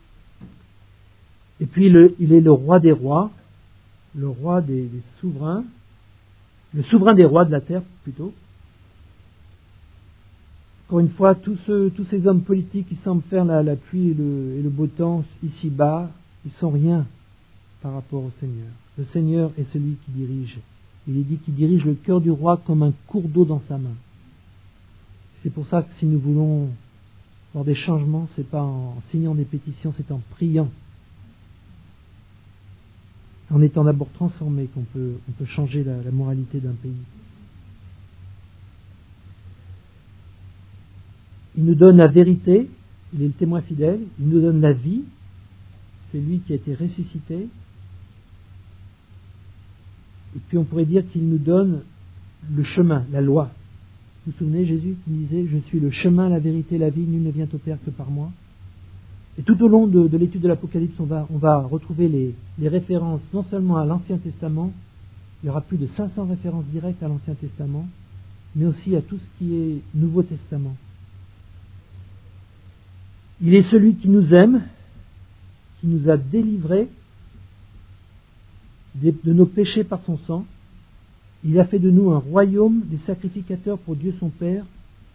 [SPEAKER 1] Et puis, le, il est le roi des rois, le roi des, des souverains, le souverain des rois de la terre, plutôt. Encore une fois, tous, ceux, tous ces hommes politiques qui semblent faire la, la pluie et le, et le beau temps ici-bas, ils sont rien par rapport au Seigneur. Le Seigneur est celui qui dirige. Il est dit qu'il dirige le cœur du roi comme un cours d'eau dans sa main. C'est pour ça que si nous voulons avoir des changements, ce n'est pas en signant des pétitions, c'est en priant. En étant d'abord transformé qu'on peut, on peut changer la, la moralité d'un pays. Il nous donne la vérité, il est le témoin fidèle, il nous donne la vie, c'est lui qui a été ressuscité. Et puis on pourrait dire qu'il nous donne le chemin, la loi. Vous vous souvenez, Jésus qui disait « Je suis le chemin, la vérité, la vie, nul ne vient au Père que par moi ». Et tout au long de, de l'étude de l'Apocalypse, on va, on va retrouver les, les références non seulement à l'Ancien Testament, il y aura plus de cinq cents références directes à l'Ancien Testament, mais aussi à tout ce qui est Nouveau Testament. Il est celui qui nous aime, qui nous a délivrés de, de nos péchés par son sang. Il a fait de nous un royaume des sacrificateurs pour Dieu son Père.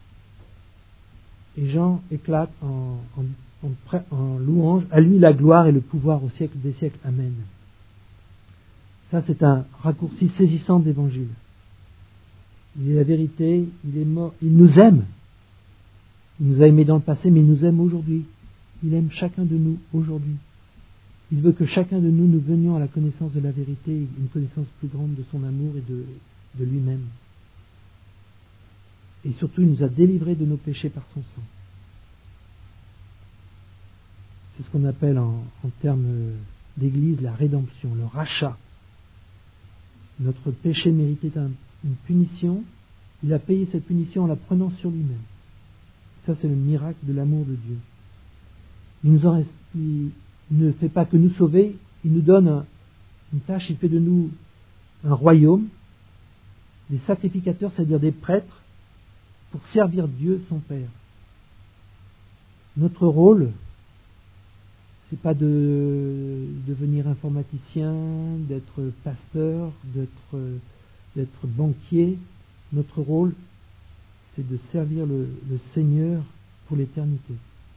[SPEAKER 1] Et Jean éclate en, en En, en louange, à lui la gloire et le pouvoir au siècle des siècles. Amen. Ça, c'est un raccourci saisissant de l'Évangile. Il est la vérité, il est mort, il nous aime. Il nous a aimés dans le passé, mais il nous aime aujourd'hui. Il aime chacun de nous aujourd'hui. Il veut que chacun de nous, nous venions à la connaissance de la vérité, une connaissance plus grande de son amour et de, de lui-même. Et surtout, il nous a délivrés de nos péchés par son sang. C'est ce qu'on appelle en, en termes d'église la rédemption, le rachat. Notre péché méritait un, une punition. Il a payé cette punition en la prenant sur lui-même. Ça, c'est le miracle de l'amour de Dieu. Il, nous en reste, il ne fait pas que nous sauver, il nous donne un, une tâche, il fait de nous un royaume, des sacrificateurs, c'est-à-dire des prêtres, pour servir Dieu, son Père. Notre rôle, c'est pas de devenir informaticien, d'être pasteur, d'être, d'être banquier. Notre rôle, c'est de servir le, le Seigneur pour l'éternité.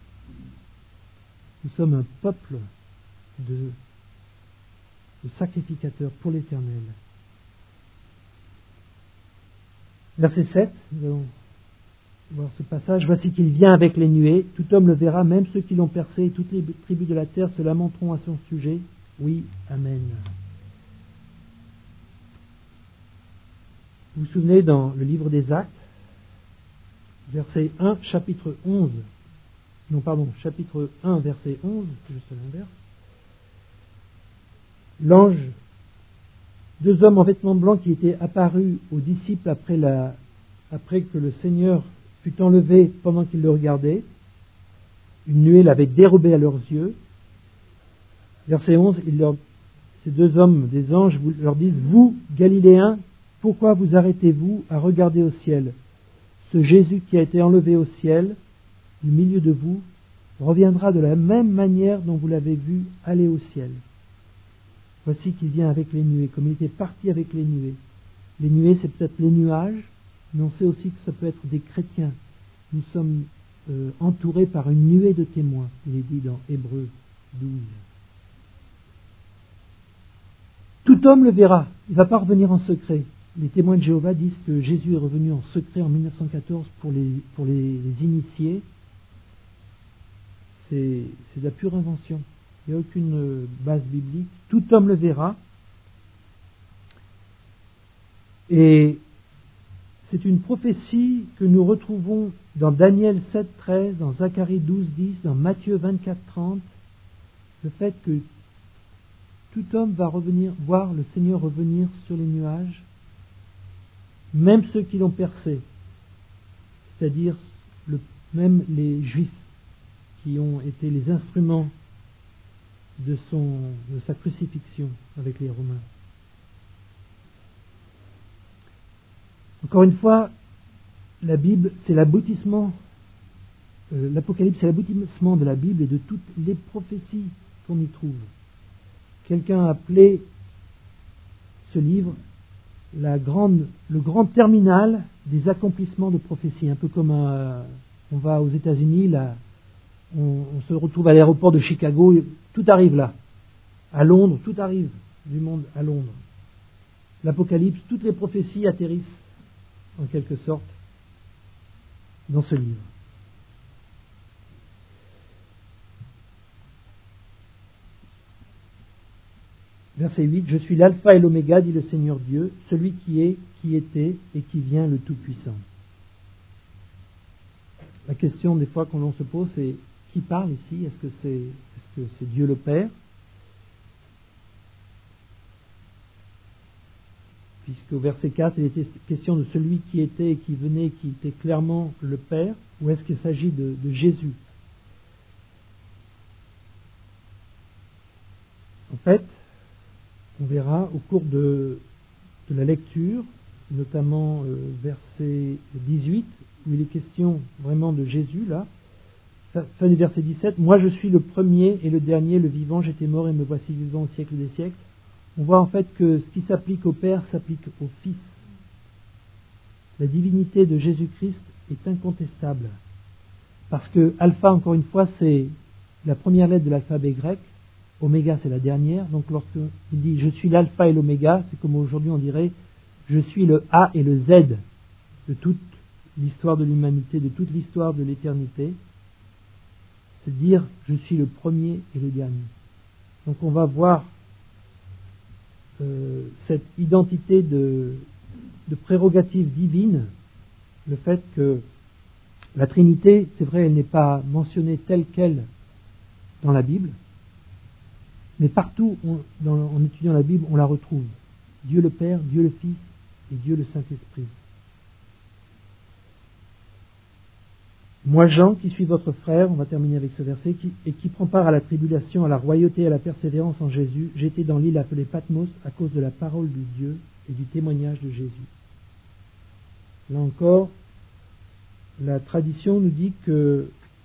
[SPEAKER 1] Nous sommes un peuple de, de sacrificateurs pour l'éternel. Verset sept, nous allons voir ce passage. Voici qu'il vient avec les nuées, tout homme le verra, même ceux qui l'ont percé, et toutes les tribus de la terre se lamenteront à son sujet. Oui, amen. Vous vous souvenez dans le livre des Actes, verset un, chapitre onze, non pardon, chapitre un, verset onze, c'est juste l'inverse. L'ange, deux hommes en vêtements blancs qui étaient apparus aux disciples après, la, après que le Seigneur fut enlevé pendant qu'ils le regardaient. Une nuée l'avait dérobé à leurs yeux. Verset onze, il leur, ces deux hommes, des anges, leur disent « Vous, Galiléens, pourquoi vous arrêtez-vous à regarder au ciel ? Ce Jésus qui a été enlevé au ciel, du milieu de vous, reviendra de la même manière dont vous l'avez vu aller au ciel. Voici qu'il vient avec les nuées, comme il était parti avec les nuées. » Les nuées, c'est peut-être les nuages, mais on sait aussi que ça peut être des chrétiens. Nous sommes euh, entourés par une nuée de témoins, il est dit dans Hébreux douze. Tout homme le verra, il ne va pas revenir en secret. Les témoins de Jéhovah disent que Jésus est revenu en secret en mille neuf cent quatorze pour les, pour les, les initiés. C'est, c'est de la pure invention. Il n'y a aucune base biblique. Tout homme le verra. Et c'est une prophétie que nous retrouvons dans Daniel sept treize, dans Zacharie douze dix, dans Matthieu vingt-quatre trente, le fait que tout homme va revenir voir le Seigneur revenir sur les nuages, même ceux qui l'ont percé, c'est-à-dire le, même les Juifs qui ont été les instruments de, son, de sa crucifixion avec les Romains. Encore une fois, la Bible, c'est l'aboutissement, euh, l'Apocalypse, c'est l'aboutissement de la Bible et de toutes les prophéties qu'on y trouve. Quelqu'un a appelé ce livre la grande, le grand terminal des accomplissements de prophéties, un peu comme un, on va aux États-Unis, là, on, on se retrouve à l'aéroport de Chicago, tout arrive là. À Londres, tout arrive du monde à Londres. L'Apocalypse, toutes les prophéties atterrissent en quelque sorte dans ce livre. Verset huit, « Je suis l'alpha et l'oméga, dit le Seigneur Dieu, celui qui est, qui était et qui vient, le Tout-Puissant. » La question des fois qu'on se pose, c'est qui parle ici? Est-ce que c'est, est-ce que c'est Dieu le Père? Puisqu'au verset quatre, il était question de celui qui était et qui venait, qui était clairement le Père, ou est-ce qu'il s'agit de, de Jésus? En fait, on verra au cours de, de la lecture, notamment euh, verset dix-huit, où il est question vraiment de Jésus, là, fin du verset dix-sept, « Moi je suis le premier et le dernier, le vivant, j'étais mort et me voici vivant au siècle des siècles. » On voit en fait que ce qui s'applique au Père s'applique au Fils. La divinité de Jésus-Christ est incontestable. Parce que alpha, encore une fois, c'est la première lettre de l'alphabet grec, oméga c'est la dernière. Donc lorsqu'il dit je suis l'alpha et l'oméga, c'est comme aujourd'hui on dirait je suis le A et le Z de toute l'histoire de l'humanité, de toute l'histoire de l'éternité. C'est dire je suis le premier et le dernier. Donc on va voir Euh, cette identité de, de prérogative divine, le fait que la Trinité, c'est vrai, elle n'est pas mentionnée telle qu'elle dans la Bible, mais partout on, dans, en étudiant la Bible, on la retrouve. Dieu le Père, Dieu le Fils et Dieu le Saint-Esprit. Moi, Jean, qui suis votre frère, on va terminer avec ce verset, qui, et qui prend part à la tribulation, à la royauté et à la persévérance en Jésus, j'étais dans l'île appelée Patmos à cause de la parole du Dieu et du témoignage de Jésus. Là encore, la tradition nous dit que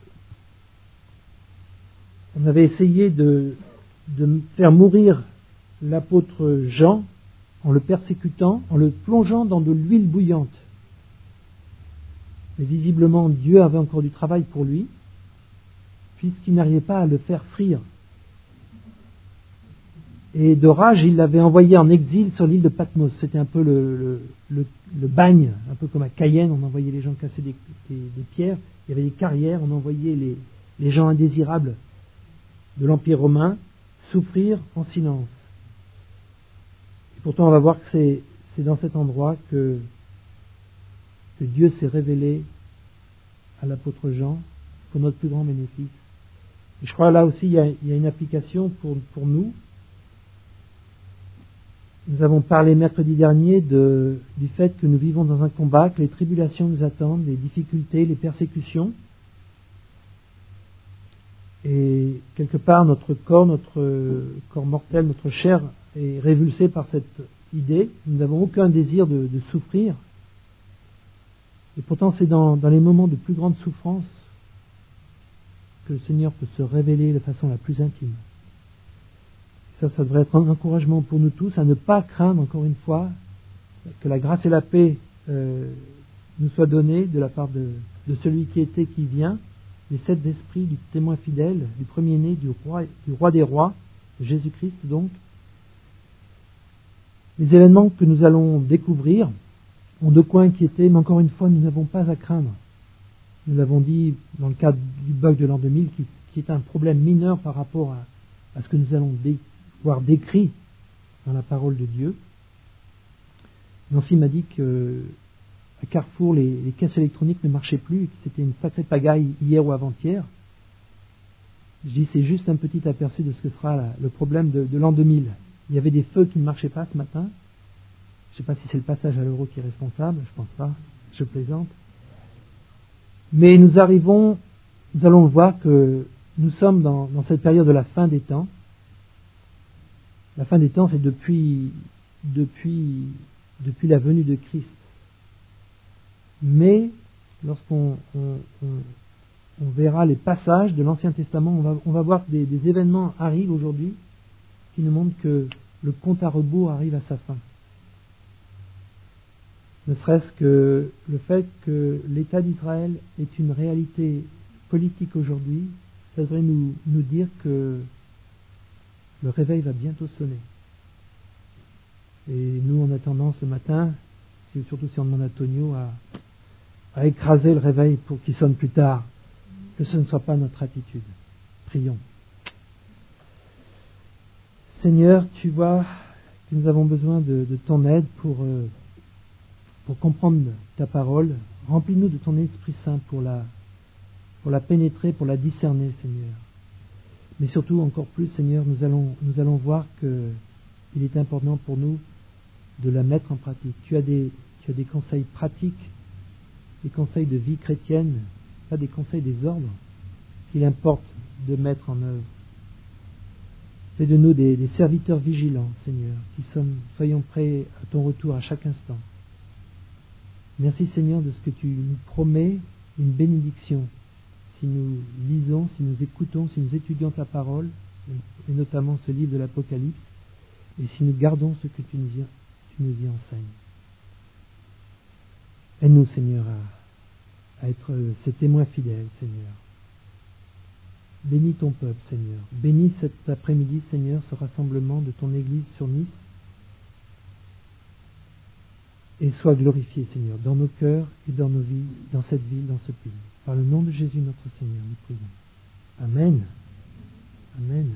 [SPEAKER 1] on avait essayé de, de faire mourir l'apôtre Jean en le persécutant, en le plongeant dans de l'huile bouillante. Mais visiblement, Dieu avait encore du travail pour lui, puisqu'il n'arrivait pas à le faire frire. Et de rage, il l'avait envoyé en exil sur l'île de Patmos. C'était un peu le, le, le, le bagne, un peu comme à Cayenne, on envoyait les gens casser des, des, des pierres. Il y avait des carrières, on envoyait les, les gens indésirables de l'Empire romain souffrir en silence. Et pourtant, on va voir que c'est, c'est dans cet endroit que que Dieu s'est révélé à l'apôtre Jean pour notre plus grand bénéfice. Et je crois là aussi il y a, il y a une application pour, pour nous. Nous avons parlé mercredi dernier de, du fait que nous vivons dans un combat, que les tribulations nous attendent, les difficultés, les persécutions. Et quelque part notre corps, notre corps mortel, notre chair est révulsé par cette idée. Nous n'avons aucun désir de, de souffrir. Et pourtant, c'est dans, dans les moments de plus grande souffrance que le Seigneur peut se révéler de façon la plus intime. Ça, ça devrait être un encouragement pour nous tous à ne pas craindre, encore une fois, que la grâce et la paix euh, nous soient données de la part de, de celui qui était, qui vient, les sept esprits du témoin fidèle, du premier-né, du roi, du roi des rois, de Jésus-Christ donc. Les événements que nous allons découvrir ont de quoi inquiéter, mais encore une fois, nous n'avons pas à craindre. Nous l'avons dit dans le cadre du bug de l'an deux mille, qui, qui est un problème mineur par rapport à, à ce que nous allons dé, voir décrit dans la parole de Dieu. Nancy m'a dit que à Carrefour, les, les caisses électroniques ne marchaient plus et que c'était une sacrée pagaille hier ou avant-hier. Je dis, c'est juste un petit aperçu de ce que sera la, le problème de, de l'an deux mille. Il y avait des feux qui ne marchaient pas ce matin. Je ne sais pas si c'est le passage à l'euro qui est responsable, je pense pas, je plaisante. Mais nous arrivons, nous allons voir que nous sommes dans, dans cette période de la fin des temps. La fin des temps, c'est depuis, depuis, depuis la venue de Christ. Mais lorsqu'on on, on, on verra les passages de l'Ancien Testament, on va, on va voir que des, des événements arrivent aujourd'hui qui nous montrent que le compte à rebours arrive à sa fin. Ne serait-ce que le fait que l'État d'Israël est une réalité politique aujourd'hui, ça devrait nous, nous dire que le réveil va bientôt sonner. Et nous, on a tendance ce matin, surtout si on demande à Tonio, à, à écraser le réveil pour qu'il sonne plus tard. Que ce ne soit pas notre attitude. Prions. Seigneur, tu vois que nous avons besoin de, de ton aide pour, euh, pour comprendre ta parole. Remplis-nous de ton Esprit Saint pour la, pour la pénétrer, pour la discerner, Seigneur. Mais surtout, encore plus, Seigneur, nous allons, nous allons voir qu'il est important pour nous de la mettre en pratique. Tu as des, tu as des conseils pratiques, des conseils de vie chrétienne, pas des conseils des ordres, qu'il importe de mettre en œuvre. Fais de nous des, des serviteurs vigilants, Seigneur, qui sommes, soyons prêts à ton retour à chaque instant. Merci, Seigneur, de ce que tu nous promets, une bénédiction, si nous lisons, si nous écoutons, si nous étudions ta parole, et notamment ce livre de l'Apocalypse, et si nous gardons ce que tu nous y, tu nous y enseignes. Aide-nous, Seigneur, à, à être ces témoins fidèles, Seigneur. Bénis ton peuple, Seigneur. Bénis cet après-midi, Seigneur, ce rassemblement de ton Église sur Nice. Et sois glorifié, Seigneur, dans nos cœurs et dans nos vies, dans cette ville, dans ce pays. Par le nom de Jésus, notre Seigneur, nous prions. Amen. Amen.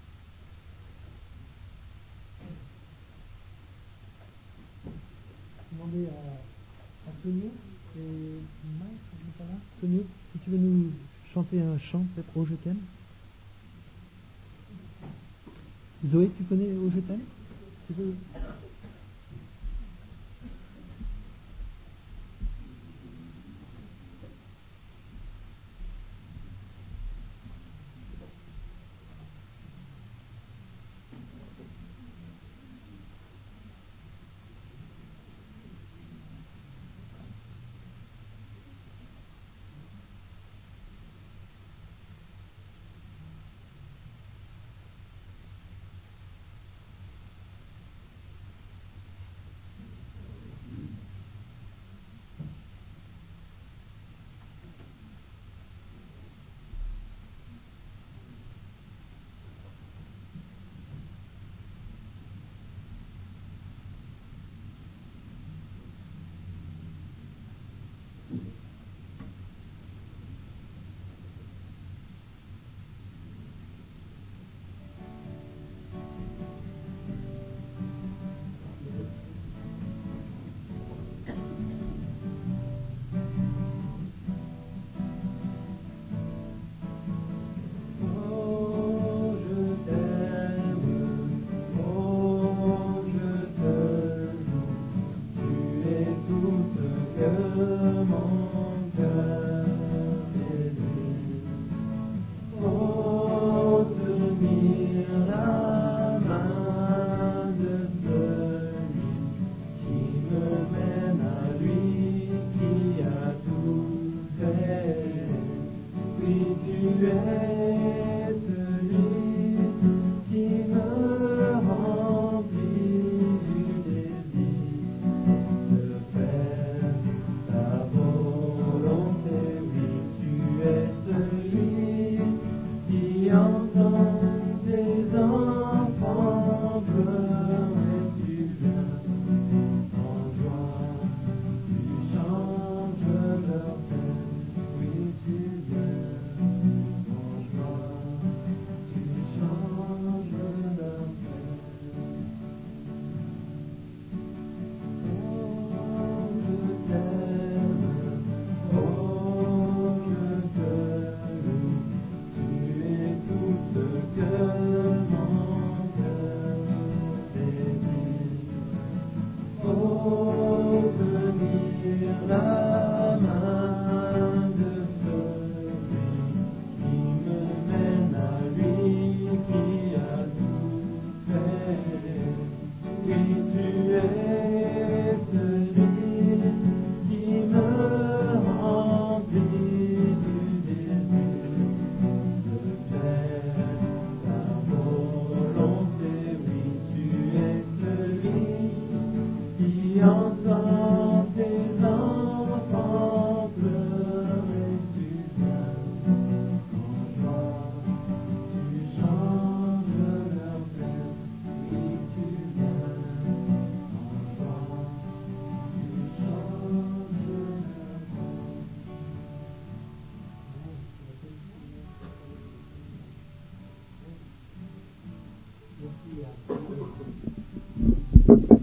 [SPEAKER 1] Demandez à, à Tonio et Mike, je ne sais pas là. Tonio, si tu veux nous chanter un chant, peut-être Oh je t'aime. Zoé, tu connais Oh je t'aime? Tu veux... Merci.